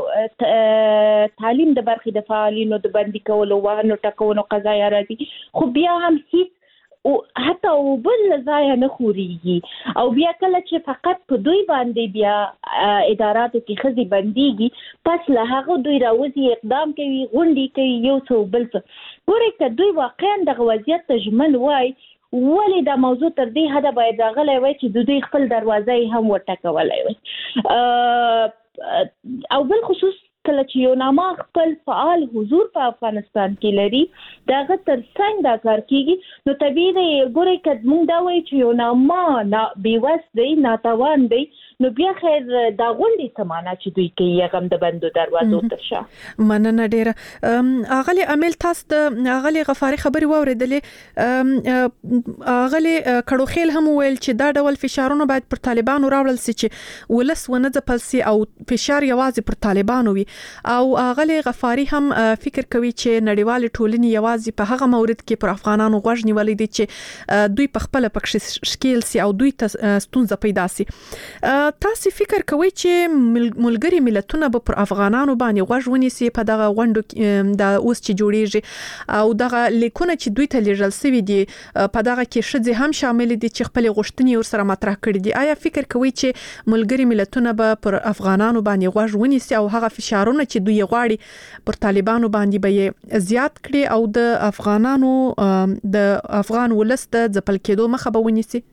تعلیم د برخې د فعالینو د بندي کولو وهلو ټکولو قضایا راځي، خو بیا هم هیڅ او حتی او بل ځای نه خوريږي. او بیا کله چې فقط په دوی باندې بیا اداراتو کې خزي بنديږي، پس له هغه دوی راوځي اقدام کوي، غونډې کوي، یو څه بل څه. ګورې که دوی واقعا د وضعیت ته ژمن وای، ولې دا موضوع تر دې حده باید راغلی وای چې د دوی خپل دروازه هم وټکولی وای. او بل خصوص کله چې یو نامه خپل فعال حضور په افغانستان کې لري، دغه تر څنګ دا کار کیږي، نو طبیعي دی ګورئ که موږ دا وایو چې یو نامه بېوس دی، ناتوان دی، نو بیا خیر دا غونډې څه معنا چې دوی کوي هغه هم د بندو دروازو تر شا. مننه ډېره. اغلې امیل تاسو د اغلې غفاري خبرې واورېدلې، اغلې کړوخیل هم ویل چې دا ډول فشارونه باید پر طالبانو راوړل سي چې ولس ونه ځپل سي او فشار یوازې پر طالبانو وي. او اغلې غفاري هم فکر کوي چې نړیوال ټولنې یوازې په هغه مورد کې پر افغانانو غوږ نیولې دي چې دوی په خپل پکښ شکیل سي او دوی ته ستونزه پیدا سي. تاسو فکر کوئ چې ملګری ملتونه به پر افغانانو باندې غوږ ونیسي په دغه غونډو د اوس چې جوړیږي، او دغه لیکونه چې دوی ته لیږل شوي دي په دغه کې ښځې هم شامل دي چې خپل غوښتنې ورسره مطرح کړي دي، آیا فکر کوئ چې ملګری ملتونه به پر افغانانو باندې غوږ ونیسي او هغه فشارونه چې دوی غواړي پر طالبانو باندې به زیات کړي او د افغانانو د افغان ولس د ځپل کېدو مخه به ونیسي؟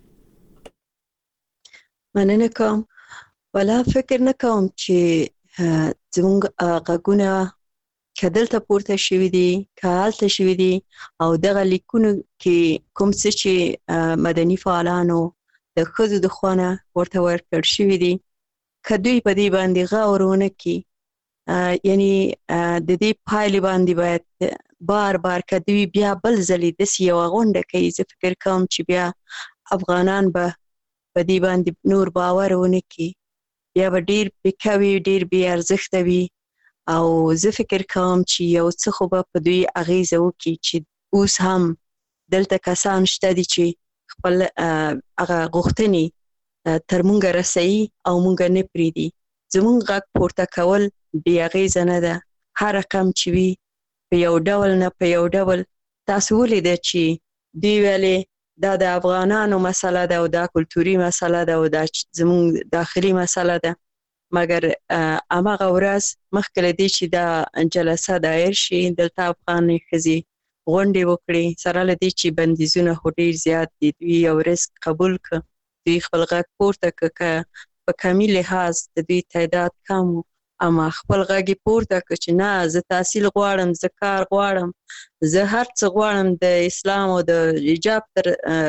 مننه کوم. ولا فکر نه کوم چې زموږ غږونه که دلته پورته شوي دي، که هلته شوي دي، او دغه لیکونو کې کوم څه چې مدني فعالانو د ښځو د خوا نه ورته ورکړل شوي دي، کدوې په دې باندې غاورونه کی یعنی د دې پایلې باندې باید بار بار کدوې بیا بل ځلې د یو غونډه کوي. زه فکر کوم چې بیا افغانان به په دې باندې نور باور ونه کی، بیا به ډیر بکوي، ډیر بی ارزښته وي. او زه فکر کوم چې یو څه خو به په دوی اغیزه وکړي چې اوس هم دلته کسان شته دي چې خپل هغه غوښتنې تر مونږه رسوي او مونږ نه پرېږدي. زمونږ غږ پورته کول بې اغیزه نه ده. هر رقم چې وي په یو ډول نه په یو ډول. تاسو ولیده چې دوی ویلې دا د افغانانو مسله ده او دا کلتوري مسله ده او دا زمونږ داخلي مسله ده. مګر هماغه ورځ مخکې له دې چې دا جلسه دایر شي دلته افغانې ښځې غونډې وکړي، سره له دې چې بندیزونه خو ډېر زیات دي، دوی یو رزق قبول کړه، دوی خپل غږ پورته کړه. که په کمي لحاظ د دوی تعداد کم و، اما خپل غږ یې پورته کړه چې نه، زه تحصیل غواړم، زه کار غواړم، زه هر څه غواړم د اسلام او د حجاب تر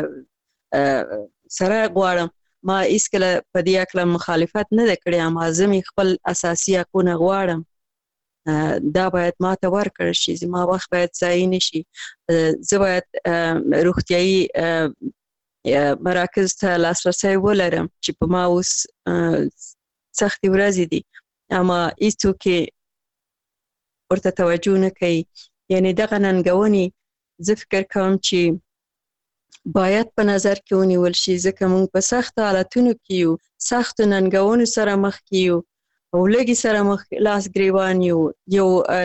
سره غواړم. ما هیڅکله په دې هکله مخالفت نه ده کړې، اما زه مې خپل اساسي حقونه غواړم. دا باید ما ته ورکړل شي، زما وخت باید ضایع نه شي. زه باید روغتیایي مراکز ته لاسرسی ولرم چې په ما اوس سختې ورځې دي، اما هیڅوک ورته توجه نه کوي. یعنې دغه ننګونې زه فکر کوم چې باید په نظر کې ونیول شي، ځکه موږ په سختو حالتونو کې یو، سختو ننګونو سره مخ کې یو او لږې سره مخ لاس ګریوان یو. یو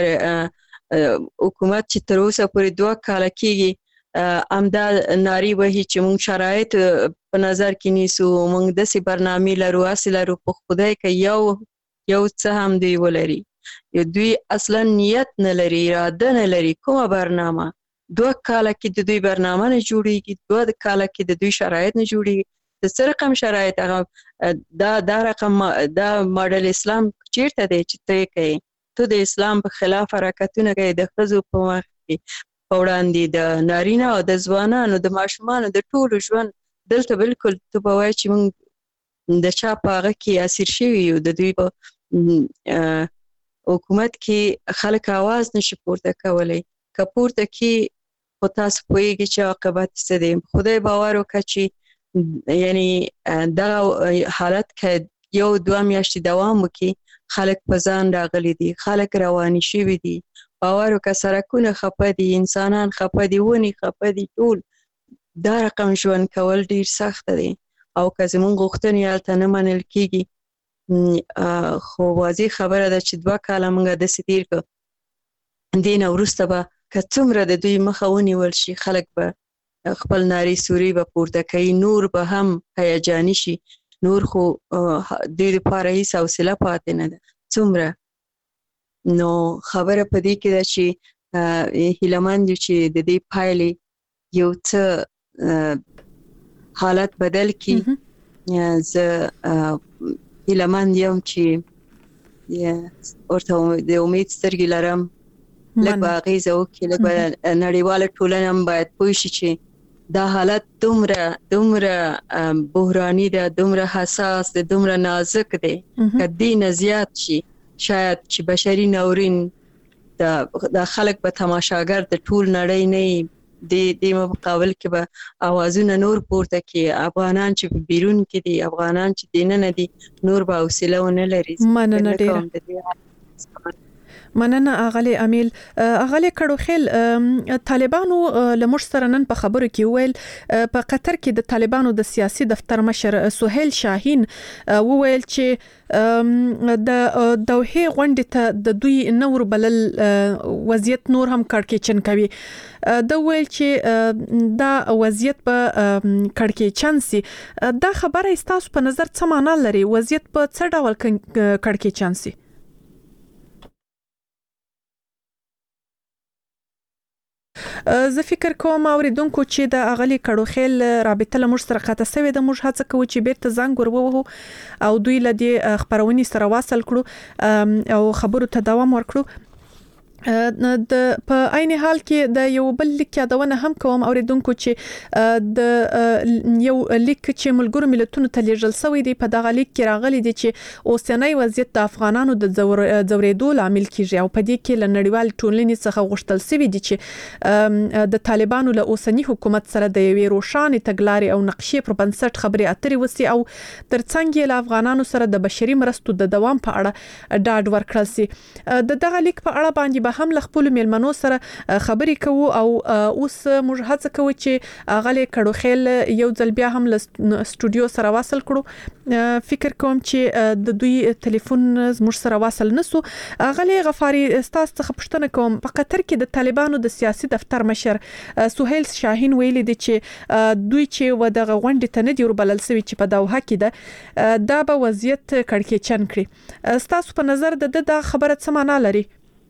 حکومت چې تر اوسه پورې دوه کاله کېږي همدا نارې وهي چې موږ شرایط په نظر کې نیسو، موږ داسې برنامې لرو، هسې لرو. په خدای که یو یو څه هم دوی ولري، دوی اصلا نیت نه لري، اراده نه لري. کومه برنامه؟ دوه کاله کې د دوی برنامه نه جوړیږي، دوه کاله کې د دوی شرایط نه جوړیږي. د څه رقم شرایط؟ هغه دا دا رقم دا ماډل اسلام چیرته دی چې ته یې کوې؟ ته د اسلام په خلاف حرکتونه کوې، د ښځو په مخ کې په وړاندې، د نارینه او د ځوانانو د ماشومانو د ټولو ژوند. دلته بالکل ته به وایې چې موږ د چا په هغه کې اسیر شوي یو، د دوی په حکومت کې خلک آواز نشي پورته کولی. که پورته کې خو تاسو پوهېږئ چې عاقبت څه دی. خدای باور وکړه چې یعنی دغه حالت که یو دوه میاشتې دوام وکړي، خلک په ځان راغلي دي، خلک رواني شوي دي. باور وکړه سړکونه خفه دي، انسانان خفه دي، ونې خفه دي، ټول. دا رقم ژوند کول ډېر سخته دی. او که زموږ غوښتنې هلته نه منل کېږي، خو واضح خبره ده چې دوه کاله موږ داسې تېر کړو. دې نه وروسته به که څومره د دوی مخه ونیول شي، خلک به خپل نارې سورې به پورته کوي، نور به هم هیجاني شي. نور خو دوی دپاره هېڅ حوصله پاتې نه ده. څومره نو خبره په دې کې ده چې هیلهمند یو چې د دې پایلې یو څه حالت بدل کړي. زه هیلهمند یم چې ورته د امید سترګې لرم، لږ به اغېزه وکړي، لږ به نړیواله ټولنه هم باید پوه شي چې دا حالت دومره دومره بحراني ده، دومره حساس ده، دومره نازک دی. که دې نه زیات شي، شاید چې بشري ناورین د خلک به تماشاګر د ټول نړۍ نه وي. دې مقابل کې به اوازونه نور پورته کړي. افغانان چې په بیرون کې دي، افغانان چې دننه دي، نور به حوصله ونه لري. مننه ډېره. مننه اغلی امیل. اغلی کړوخیل، طالبانو لمر سره نن په خبرو کې ویل په قطر کې د طالبانو د سیاسي دفتر مشر سهیل شاهین وویل چې د دوحه غونډې ته د دوی نور بلل وضعیت نور هم کړکېچن کوي. دا ویل چې دا وضعیت په کړکېچن سي. دا خبره تاسو په نظر څه معنی لري؟ وضعیت په څه ډول کړکېچن سي؟ زه فکر کوم اوریدونکو چې د اغلی کړوخیل رابطه له موږ سره قطع شوې ده. موږ هڅه کوو چې بیرته زنګ ورووهو او دوی له دې خبرونې سره واصل کړو او خبرو ته دوام ورکړو. د په عین حال کې د یو بل لیک یادونه هم کوم اوریدونکو چې د یو لیک چې ملګرو ملتونو ته لیږل شوی دی په دغه لیک کې راغلي دي چې اوسنۍ وضعیت د افغانانو د ځورېدو لامل کیږي او په دې کې له نړیوال ټولنې څخه غوښتل شوی دي چې د طالبانو له اوسنی حکومت سره د یوې روښانه تګلارې او نقشې پر بنسټ خبرې اترې وسی او ترڅنګ له افغانانو سره د بشري مرستو د دوام په اړه ډاډ ورکړل شي د دغه لیک په اړه باندې هم لخپل میلمنو سره خبرې کوو او اوس موږ هڅه کوو چې غلې کډو خیل یو ځل بیا هم له سټوډیو سره واصل کړو فکر کوم چې د دوی ټلیفون موږ سره واصل نسو غلې غفاری استاس څخه پوښتنه کوم په قطر کې د طالبانو د سیاسي دفتر مشر سهیل شاهین ویلي دی چې دوی چې و دغه غونډې ته نه دی وربلل سوي چې په دوحه کې ده دا به وضعیت کړکېچن کړي استاس په نظر د د خبره څه معنا لري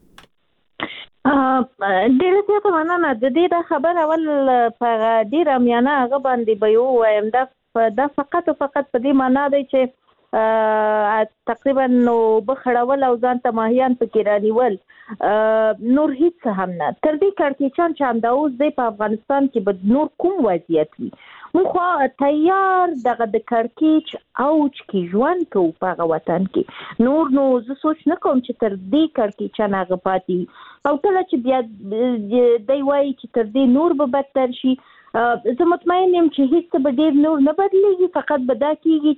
ډیره زیاته مننه د دې د خبر اول په ډیره میانه هغه باندې به یو وایم دا دا فقط او فقط په دې معنا دی چې تقریبا نو بخړول او ځان ته ماهیان پکې رانیول نور هیڅ هم نه تر دې کړکېچن چې همداوس دی په افغانستان کې به نور کوم وضعیت وي مخه تیار دغه د کړکېچ اوج کې ژوند کو په وطن کې نور نو زه سوچ نه کوم چې تر دې کړکېچن هغه پاتې او کله چې بیا دی وایي چې تر دې نور به بدتر شي زه مطمئن یم چې هیڅ به ډیر نور نه بدلیږي فقط به دا کیږي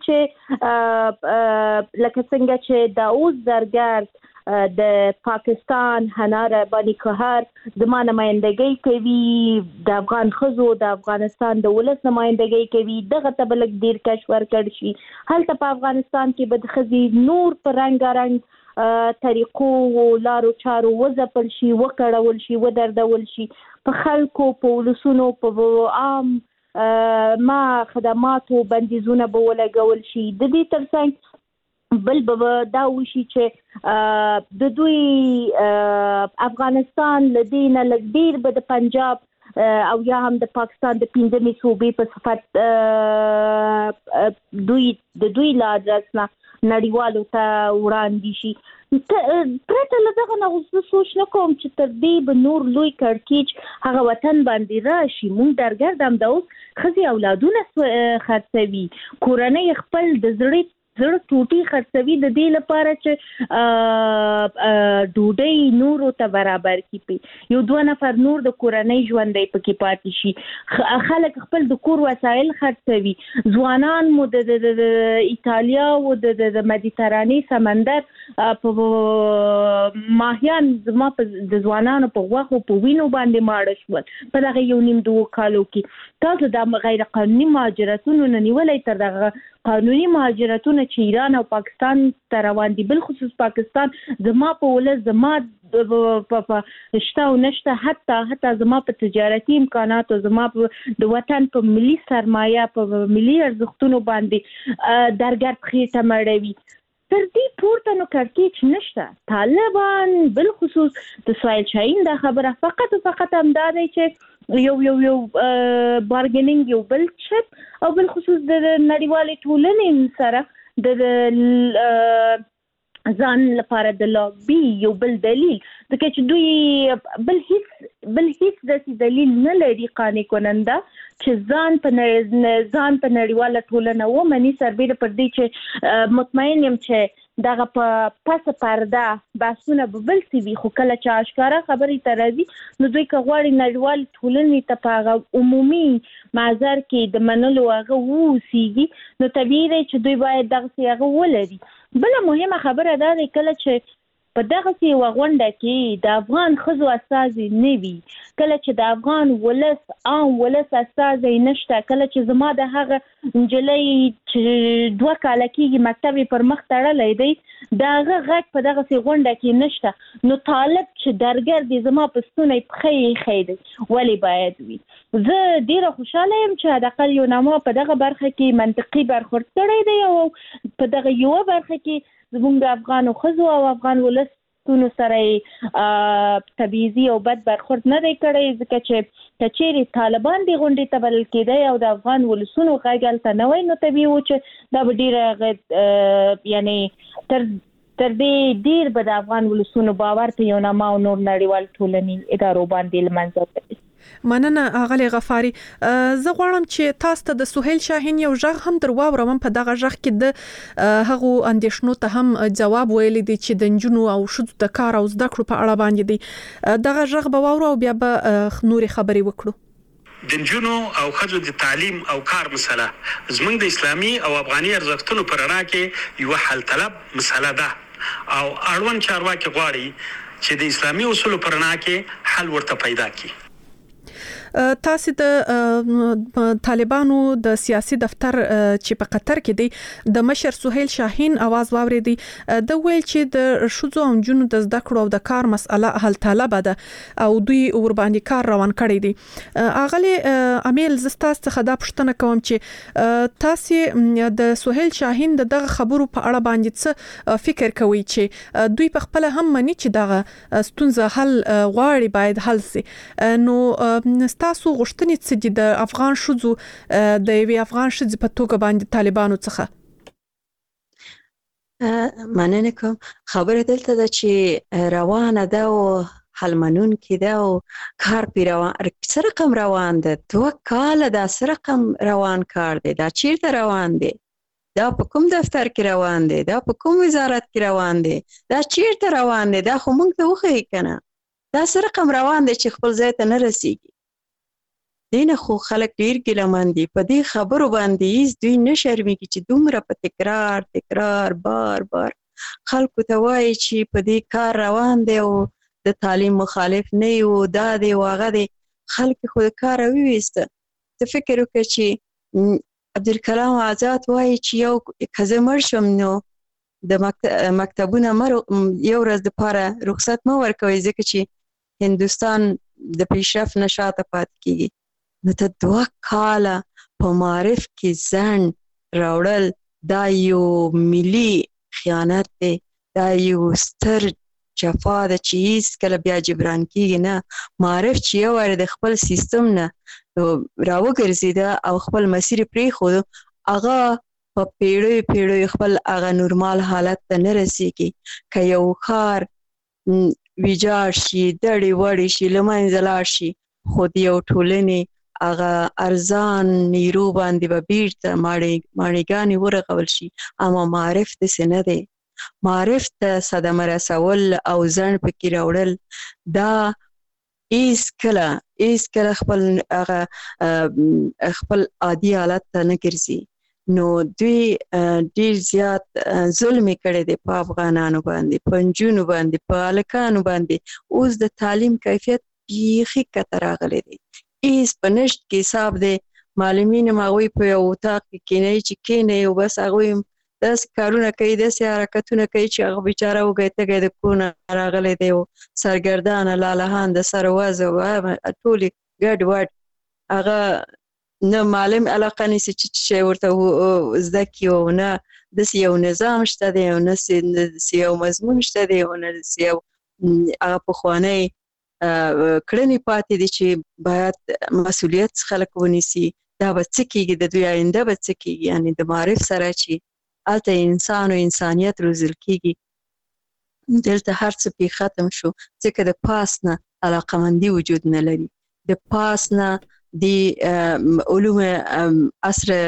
چې لکه څنګه چې دا اوس زرګر د پاکستان هنر بانی قهر زما نمائندګي کوي د افغان خزو د افغانستان د ولس نمائندګي کوي دغه تبلک ډیر کش ورکړ شي هلته په افغانستان کې بد خزي نور پر رنگ رنگ طریقو لارو چارو وځپل شي وکړول شي ودردول شي په خلکو په ولسونو په عام ما خدماتو بندیزونه به ولګول شي د دې ترڅنګ بل به دا وشي چې د دوی افغانستان لدینه لګډیر به د پنجاب او یا هم د پاکستان د پنځمې صوبې په صفت دوی د دوی لا درسنه نړیوالو ته وړاندې شي پرته له دغه نه اوس سوچ نه کوم چې تر دې به نور لوی کړکېچ هغه وطن باندې راشي مونږ درګرد هم دا اوس ښځې اولادونه خرڅوي کورنۍ خپل د زړه زړه ټوټي خرڅوي د دې لپاره چې ډوډۍ نورو ته برابر کړي یو دوه نفر نور د کورنۍ ژوندۍ پکې پاتې شي خلک خپل د کور وسایل خرڅوي ځوانان مو د ایتالیا او د مدیترانې سمندر په ماهیان زما د ځوانانو په غوښو په وینو باندې ماړه شول په دغه یو نیم دوه کالو کې تاسو د غیر قانوني مهاجرتونو نه نیولې تر دغه قانوني مهاجرتونه چې ایران او پاکستان ته روان دي بل خصوص پاکستان زما په ولز زما په شته او نشته حتی حتی زما په تجارتي امکانات او زما د وطن په ملي سرمایه په ملي ارزښتونو باندې درګرد خېټه مړوي تر دې پورته نو کړکېچ نشته طالبان بل خصوص د سوایل شاهین دا خبره فقط فقط هم دا دی چې یو یو یو بارګینینګ یو بل چت او بل خصوص د نړیوالې ټولنې سره د ځان لپاره د لابي یو بل دلیل ځکه چې دوی بل هیڅ بل هیڅ د دلیل نه لري قانع کننده چې ځان په ځان په نړیواله ټولنه و مني سربېره پر دې چې مطمئن یم چې دغه په پس پرده بحثونه به بل سی وي خو کله چې اشکاره خبرې ته راځي نو دوی که غواړي نړیوال ټولنې ته په هغه عمومي معذر کې د منلو هغه ووسیږي نو طبیعي دی چې دوی باید دغسې هغه ولري بله مهمه خبره دا دی کله چې په دغسې یوه غونډه کې د افغان ښځو استازي نه وي کله چې د افغان ولس عام ولس استازي نشته کله چې زما د هغه نجلۍ چې دوه کاله کېږي مکتب یې پر مخ تړلی دی د هغه غږ په دغسې غونډه کې نشته نو طالب چې درګرد یې زما په ستونی پښې یې ایښی دی ولې باید وي زه ډېره خوشحاله یم چې حداقل یو نامه په دغه برخه کې منطقي برخورد کړی دی او په دغه یوه برخه کې زموږ افغانو ښځو او افغان ولسونو سره تبعیضي او بد برخورد نه دی کړی ځکه چې که چیرې طالبان دې غونډې ته بلل کېدی او د افغان ولسونو غږ هلته نه وی نو طبیعي و چې دا به ډېره یعنې تر تر دې ډیر به د افغان ولسونو باور په یو نامه او نور نړیوال ټولنې ادارو باندې لمنځه وړي. مننه اغلی غفاری. زه غواړم چې تاسو ته د سهیل شاهین یو ژغ هم درواورم. په دغه ژغ کې د هغو اندیشنو ته هم جواب ویل دي چې د جنونو او شذ د کار او زده کړو په اړه باندې دي. دغه ژغ به واورو او بیا به نور خبرې وکړو. د جنونو او خځو د تعلیم او کار مسله زموږ د اسلامي او افغاني ارزښتونو پر رڼا کې یو حل طلب مسله ده او اړوند چارواکي غواړي چې د اسلامي اصولو پر رڼا کې حل ورته پیدا کړي. تاسو د طالبانو د سیاسي دفتر چې په قطر کې دی د مشر سهیل شاهین आवाज واوریدي. د ویل چې د شذو او جنونو د زده کړو او د کار مسأله حل طلب ده او دوی ور باندې کار روان کړی دي. اغلی امیل زستاس څخه دا پوښتنه کوم چې تاسو د سهیل شاهین دغه خبرو په اړه باندې څه فکر کوئ چې دوی په خپل هم مني چې دغه ستونزه حل غواړي باید حل شي. نو تاسو غوښتنې څه دي د افغان شذو د یوې افغان ښځې په توګه باندې طالبانو څخه؟ مننه کوم. خبره دلته ده چې روانه ده او حل منونکې ده او کار پې روان څه رقم روان ده. دوه کاله دا څه رقم روان کار دی؟ دا چیرته روان دی؟ دا په کوم دفتر کې روان دی؟ دا په کوم وزارت کې روان دی؟ دا چیرته روان دی؟ دا خو موږ ته وښیي که نه. دا څه رقم روان دی چې خپل ځای ته نه رسیږي؟ دینه خو خلک ډیر ګیلمن دي په دې خبرو باندې. هیڅ دوی نه شرمېږي چې دومره په تکرار تکرار بار بار خلکو ته وایي چې په دې کار روان دی او د تعلیم مخالف نه یو دا دی او هغه دی. خلک خو د کاره وویسته. ته فکر وکړه چې عبدالکلام آزاد وایي چې یو که زه مړ شم نو د مکتبونه یو ورځ دپاره رخصت مه ورکوئ ځکه چې هندوستان د پیشرفت نه شاته پاتې کېږي. نو ته دوه کاله په معارف کې ځنډ راوړل دا یو ملي خیانت دی. دا یو ستر جفا ده چې هیڅکله بیا جبران کېږي نه. معارف چې یو وارې د خپل سیستم نه راوګرځېده او خپل مسیر پرېښود هغه په پیړیو پیړیو خپل هغه نورمال حالت ته نه رسېږي. که یو ښار ویجاړ شي دړې وړې شي له منځه لاړ شي خو د یو ټولنې هغه ارزان نیرو باندې به بیرته ماڼېګانې ورغول شي. اما معارف داسې نه دی. معارف ته صدمه رسول او ځنډ پکې راوړل دا هېڅکله هېڅکله خپل هغه خپل عادي حالت ته نه ګرځي. نو دوی ډیر زیات ظلم کړی دی په افغانانو باندې، په نجونو باندې، په هلکانو باندې. اوس د تعلیم کیفیت بیخي کته راغلی دی. هیڅ په نشت کې حساب دی. معلمین هم هغوی په یو اتاق کې کېنوي چې کېنوي او بس هغوی هم داسې کارونه کوي داسې حرکتونه کوي چې هغه بیچاره وږی تږی د کور نه راغلی دی او سرګردانه لالهان د سر وضع ټولې ګډ وډ. هغه نه معلم علاقه نیسي چې شی ورته زده کړي او نه داسې یو نظام شته دی او نه داسې یو مضمون شته دی او نه داسې یو هغه پخوانی کړنې پاتې دي چې باید مسؤلیت خلک ونیسي. دا به څه کېږي؟ د دوی آینده به څه کېږي؟ یعنې د معارف سره چې هلته انسان او انسانیت روزل کېږي دلته هر څه پې ختم شو ځکه د پاس نه علاقمندي وجود نه لري. د پاس نه د علوم عصر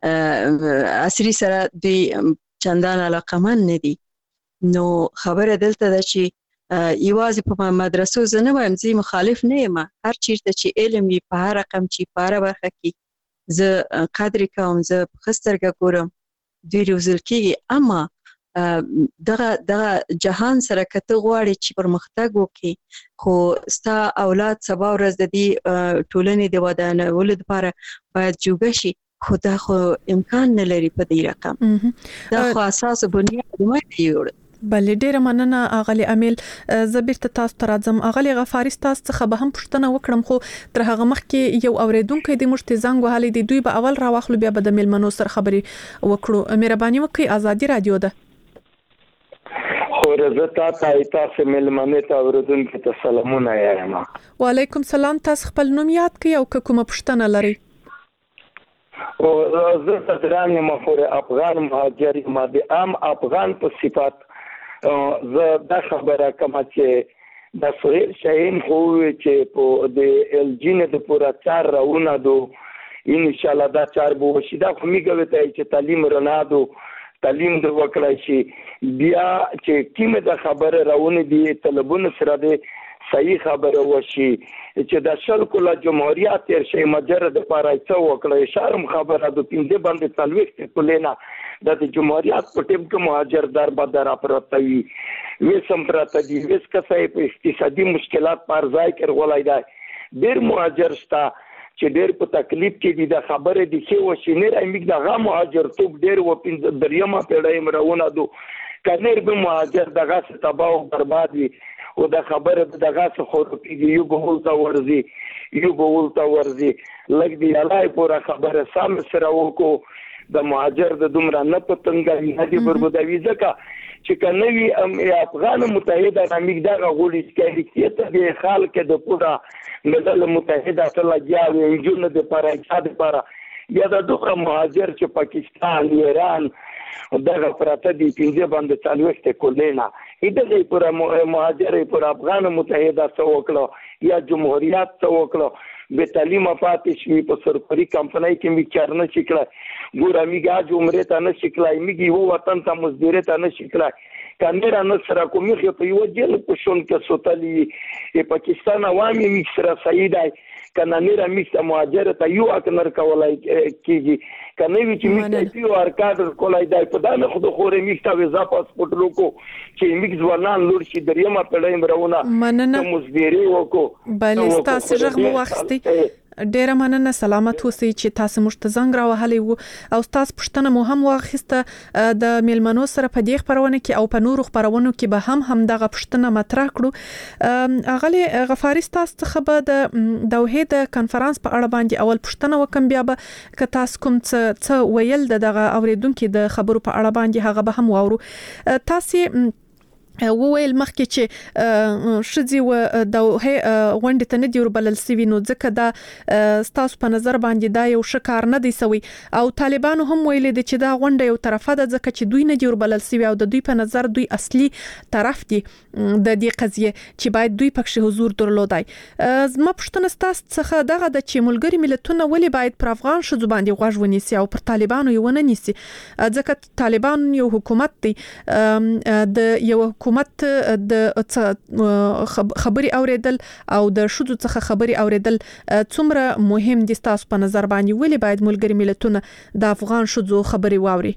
عصري سره دوی چندان علاقمند نه دي. نو خبره دلته ده چې یوازې په مدرسو زه نه وایم زه مخالف نه یم. هر چیرته چې علم وي په هر رقم چې په هره برخه کې زه قدر کوم، زه په ښه سترګه ګورم دوی روزل کېږي. اما دغه دغه جهان سره که ته غواړې چې پرمختګ وکړي خو ستا اولاد سبا ورځ د دې ټولنې د ودانولو دپاره باید جوګه شي خو دا خو امکان نه لري په دې رقم. دا خو اساس بنیاد نه دی جوړ. بلې ډیره مننه اغلی امیل. زه بیرته تاسو ته راځم. اغلی غفاری تاسو څخه به هم پوښتنه وکړم خو تر هغه مخکې یو اوریدونکی د موږ ته زنګ وهلی دی. دوی به اول راواخلو بیا به د میلمنو سره خبرې وکړو. مهرباني وکړئ. ازادي رادیو ده. خو زه تاسو تاسو میلمنې ته اوریدونکو ته سلامونه وایم. وعلیکم سلام. تاسو خپل نوم یاد کړئ او که کومه پوښتنه لرئ. او زه تدران یم خو افغان مهاجر یم د عام افغان په صفت زه دا خبره کوم چې د سهیل شاهین خو چې په د الجین د پورا چار راونه دو ان شاء الله دا چار به وشي دا خو میګوي ته چې تعلیم رڼا دو تعلیم د وکړای شي بیا چې کیمه د خبره راونه دي طلبونه سره د صحیح خبره وشي چې د شلکو له جمهوریت تر شي مجرد لپاره څه وکړي شرم خبره د پینځه باندې تلويخت کولینا د جمهوریت په ټیم کې مهاجر در بدر اپراتوي وسم پراته دي وس کسای په اقتصادي مشکلات پر ځای کې غولای دی ډیر مهاجر ستا چې ډیر په تکلیف کې دي د خبره دي چې وشي نه رامیګ دغه مهاجر توپ ډیر و پینځه دریمه پیړۍ مرونه دو کنیر به مهاجر دغه تباہ او برباد وي او د خبره دغه څه خو پیږي یو ګول تا ورزي یو ګول تا ورزي لګ دی الله پورا خبره سم سره وکړو د مهاجر د دومره نه پتنګي نه دي بربدوي ځکه چې کنوي افغان متحده امریکا دغه غوړي چې ته د خلک د پورا ملل متحده سره جاوي انجن د پاره د پاره یا د دوه مهاجر چې پاکستان ایران دغه پراته دي پنځه باندې چالوسته کولینا دې پورا مهاجر پورا افغان متحده سره وکړو یا جمهوریت سره وکړو به تعلیم پاتې شي په سرکاري کمپنۍ کې میچار نه شکلای ګور امیګا جو عمره ته نه شکلای میګي وو وطن ته مزدوره ته نه شکلای کامیرا نه سره کومي په یو جیل په شون کې سوتلی پاکستان عوامي مصر سیدای کنه نه میسته مهاجر ته یو اکنر کولای کیږي کنه وی چې میسته یو ارکاد کولای دی په دانه خود خوري میسته ویزا پاسپورت لوکو چې میګ ځوانان لور شي دریمه پیړۍ مرونه مزدوري وکړو بل تاسو رغم واخستي ډیره مننه سلامت اوسئ چې تاسو موږ ته زنګ راوهلی وو او تاسو پښتنه مو هم واخیسته د میلمنو سره په دې خبرونه کې او په نورو خبرونو کې به هم هم دغه پښتنه مطرح کړو اغلی غفاری تاسو څخه به د دوحه د کانفرنس په اړه باندې اول پښتنه وکم بیا به ک تاسو کوم څه ویل دغه اوریدونکو د خبرو په اړه باندې هغه به هم واورو تاسو وویل مخکې چې شذي و دوه غونډه ته نه دی وربلل سوي نو ځکه دا ستاسو په نظر باندې دا یو شکار نه دی سوي او طالبانو هم ویل دي چې دا غونډه یو طرفه ده ځکه چې دوی نه دی وربلل سوي او د دوی په نظر دوی اصلي طرف دي د دې قضیه چې باید دوی پکې حضور درلودای زما پښتنه ستاسو څخه دغه د چې ملګری ملتونه ولې باید پر افغان شذو باندې غوږ ونیسي او پر طالبانو یې ونه نیسي ځکه طالبان یو حکومت دی د یو حکومت د خبري اوریدل او د شذو څخه خبري اوریدل څومره مهم دي تاسو په نظر باندې ولې باید ملګری ملتونه د افغان شذو خبري واوري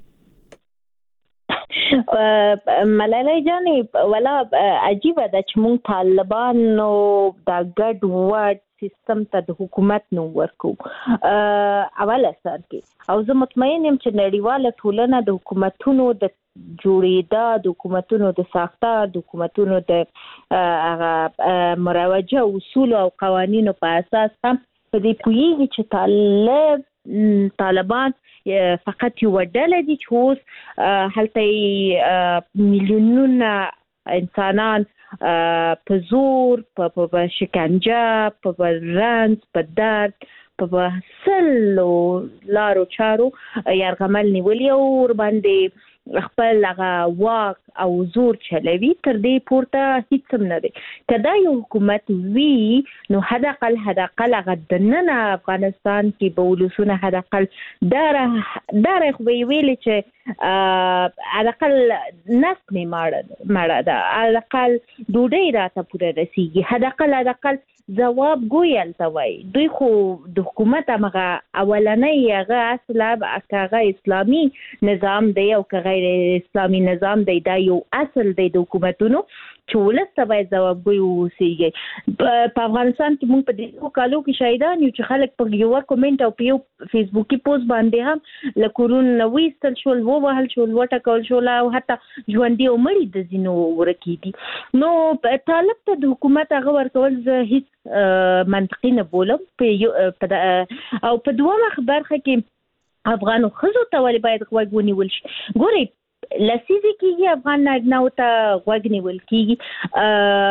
ملالۍ جانې ولا عجیب ده چې مونږ طالبانو د ګډ وډ سیستم ته د حکومت نو ورکو اوله سر کې او زه مطمئن یم چې نړیواله ټولنه د حکومتونو د جوړېدا د حکومتونو د ساختار د حکومتونو د هغه مروجه اصول او قوانینو په اساس هم په دې پوهیږي چې طالب طالبان فقط یو ډله دي چې اوس هلته میلیونونه انسانان په زور په شکنجه په رنځ په درد په سلو لارو چارو یرغمل نیولې او ور باندې خپل هغه واک او زور چلوي تر دې پورته هیڅ هم نه دی کدا یو حکومت وی نو حداقل حداقل هغه د نن افغانستان کې به ولسونه حداقل دار دار خو ویل چې حداقل نس می ماړه ماړه دا حداقل دوډۍ راته پوره رسیږي حداقل حداقل جواب ګویل تا وای دوی خو د حکومت هغه اولنۍ هغه اصله هغه اسلامي نظام دی او که غیر اسلامي نظام دی دا یو اصل دی د حکومتونو چې ولسته باید جواب ګوي اوسېږي په افغانستان کې موږ په دې کالو کې شاهدان یو چې خلک په یو کومنټ او په یو فیسبوکي پوسټ باندې هم لکورون نوېستل شول وو وهل شول وټکول شول او حتی ژوندۍ او مړي د زینو ورکی دي نو طالب ته د حکومت هغه ورکول زه هیڅ منطقي نه بولم او په دوه خبره کې افغانو خزو ته ولې باید غوږ ونیول شي ګوري لسیزي کېږي افغان نارینه‌و ته غوږ نیول کېږي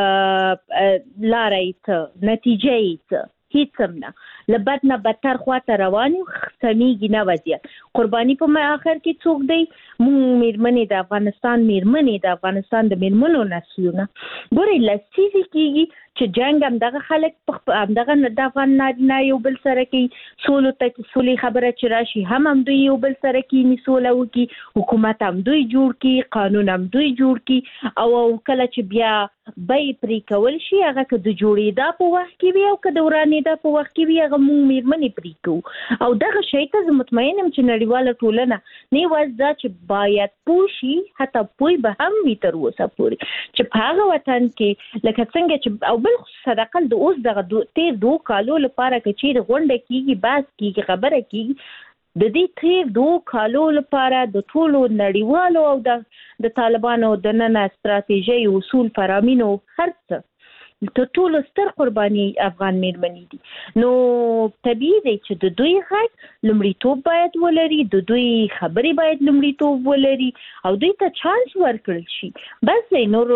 لاره یې څه نتیجه یې څه هیڅ هم نه له بد نه بدتر خواته روان یو سمیږي نه وضعیت قرباني په اخر کې څوک دی؟ مونږ میرمنې د افغانستان میرمنې د افغانستان د میرمنو نسلونه. ګورې لسیزې کېږي چې جنگ هم دغه خلک هم دغه د افغان نارینه یو بل سره کې سولو ته سولې خبره چې راشي هم هم دوی یو بل سره کې نیسوله وکي، حکومت هم دوی جوړ کی، قانون هم دوی جوړ کی، او کله چې بیا بې پری کول شي هغه که د جوړېدا په وخت کې وي او که د ورانېدا په وخت کې وي هغه مونږ میرمنې پری کوو. او دغه شی ته زه مطمئن یم چې نړیواله ټولنه نه یوازې دا چې باید پوه شي، حتی پوه به هم وي تر اوسه پورې چې په هغه وطن کې لکه څنګه چې او بل صدقل د اوس دغه تیر دوه کالو لپاره کې چې غونډه کیږي بحث کیږي خبره کیږي د دې تیر دوه کالو لپاره د ټولو نړیوالو او د د طالبانو د نن استراتیژي اصول فرامینو هرڅه ته ټولو ستر قرباني افغان میرمنې دي. نو طبیعي دی چې د دوی غږ لومړیتوب باید ولري، د دوی خبرې باید لومړیتوب ولري او دوی ته چانس ورکړل شي. بس نور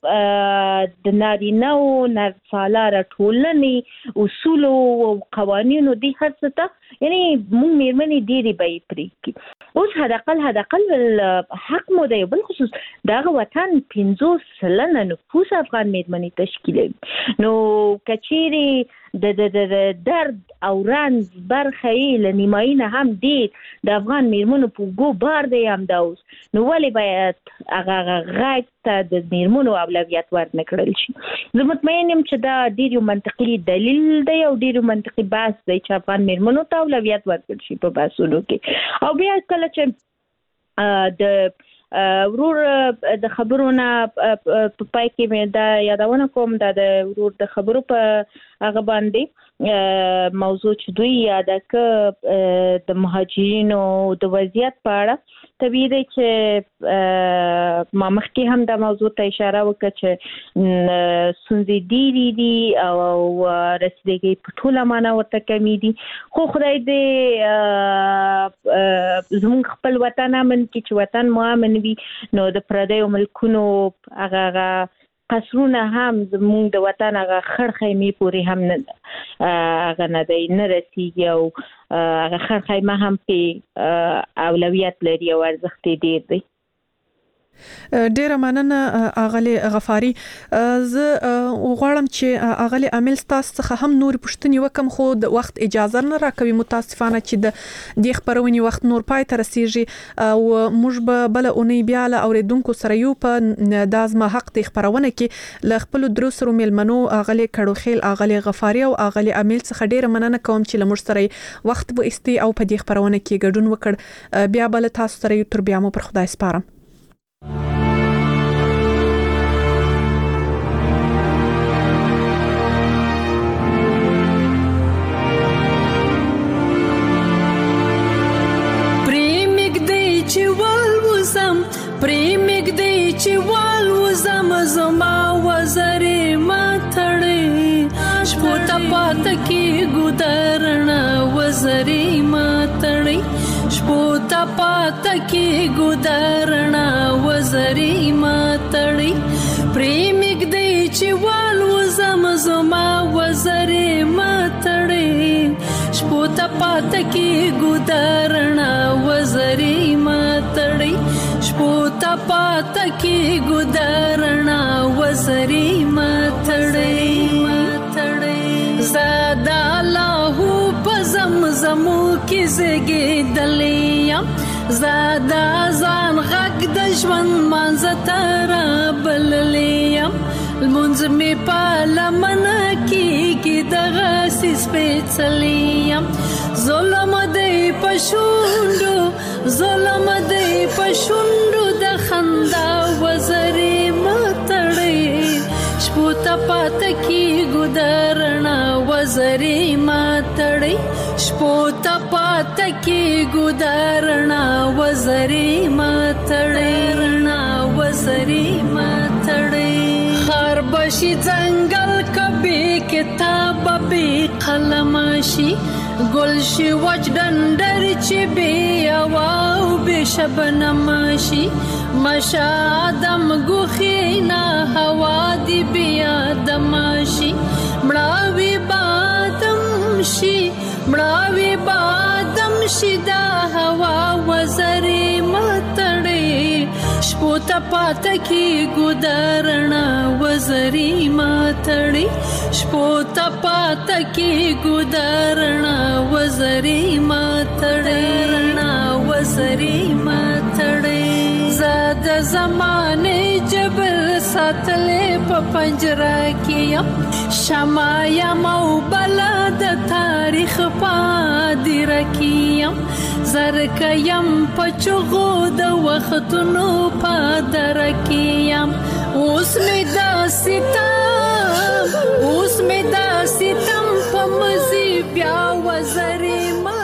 د نارینه او نرسالاره ټولنې اصول او قوانینو دي هر څه ته یعنی مونږ میرمنې ډېرې به یې پرېږدي. اوس حداقل حداقل حق مو دی، بل خصوص دغه وطن پنځوس سلنه نفوس افغان میرمنې تشکیلوي. نو کچېرې د د د درد او رنځ برخه یې له نیمایي نه هم ډېر د افغان میرمنو په اوږو بار دی همدا اوس، نو ولې باید هغه غږ ته د میرمنو اولویت ورنه کړل شي؟ زه مطمئن یم چې دا ډېر یو منطقي دلیل دی او ډېر یو منطقي بحث دی چې افغان میرمنو ته اولویت ورکړل شي په بحثونو کې. او بیا کله چې د ورور د خبرو نه په پای کې مې دا یادونه کوم دا د ورور د خبرو په هغه باندې موضوع چې دوی یاده ک د مهاجرینو د وضعیت په اړه طبیعي دی چې ما مخکې هم دا موضوع ته اشاره وکړه چې ستونزې ډېرې دي او رسیدګي په ټوله معنا ورته کمې دي، خو خدای دې زموږ خپل وطن امن کړي چې وطن مو امن وي. نو د پردیو ملکونو هغه قصرونه هم زموږ د وطن هغه خړ خیمې پورې هم نه هغه نه دی نه رسیږي او هغه خړ خیمه هم په اولویت لري او ارزښت یې ډېر دی. ډیره مننه اغلی غفاری. زه غواړم چې اغلی عامل تاسو څخه هم نور پوښتنې وکم، خو د وخت اجازه نه راکوي متاسفانه چې د دې خبرونې وخت نور پای ته رسیږي او موږ به بل اونۍ بیا له اوریدونکو سره یو په دازما حق د خبرونه کې ل خپل دروسرو ملمنو اغلی کډوخیل اغلی غفاری او اغلی عامل څخه ډیره مننه کوم چې لمر سره وخت به استی او په دې خبرونه کې ګډون وکړ. بیا بل تاسو سره یو تر بیا مو پر خدای سپارم. پریمګ دی چې وال وزم زما وزرې ما تړې شپو ته پات کې ګودرنا وزرې ما تړې شپو ته پات کې ګودرنا وزرې ما تړې پریمګ دی چې وال وزم زما وزرې ما تړې شپو ته پات کې ګودرنا وزرې ما تړې شپو ته پات کې ګودرنا وزرې ما تړې زادا الله په زمزمو کې زګېدلې زادا ځان غږ د ژوند مانځ تر بللې المنځ می په لمن کې کې دغه سیس پېڅلې ظلم دې پښوندو ظلم دې پښوندو د خندا وزرې ما تړې شپو ته پات کې ګودرنا وزرې ما تړې شپو ته پات کې ګودرنا وزرې ما تړې رنا وزرې ما تړې خار بشي ځنګل کبي کتاب به قلم شي گل شي وچ ډنډر چې بي او به شبنم شي مشادم غخینا هوا دی بیا دم شي مړاوي بادم شي مړاوي بادم شي دا هوا شپو ته پاته کی ګدارنا وزري ماتړي شپو ته پاته کی ګدارنا وزري ماتړي وزري ماتړي زاد زمانه جبل ساتلې په پنجره کې شمایا مو بلد تاریخ پادر کیم زرکیم پچغو د وختونو پادر کیم اوس می دا ستم اوس می دا ستم په مزي بیا وزري ما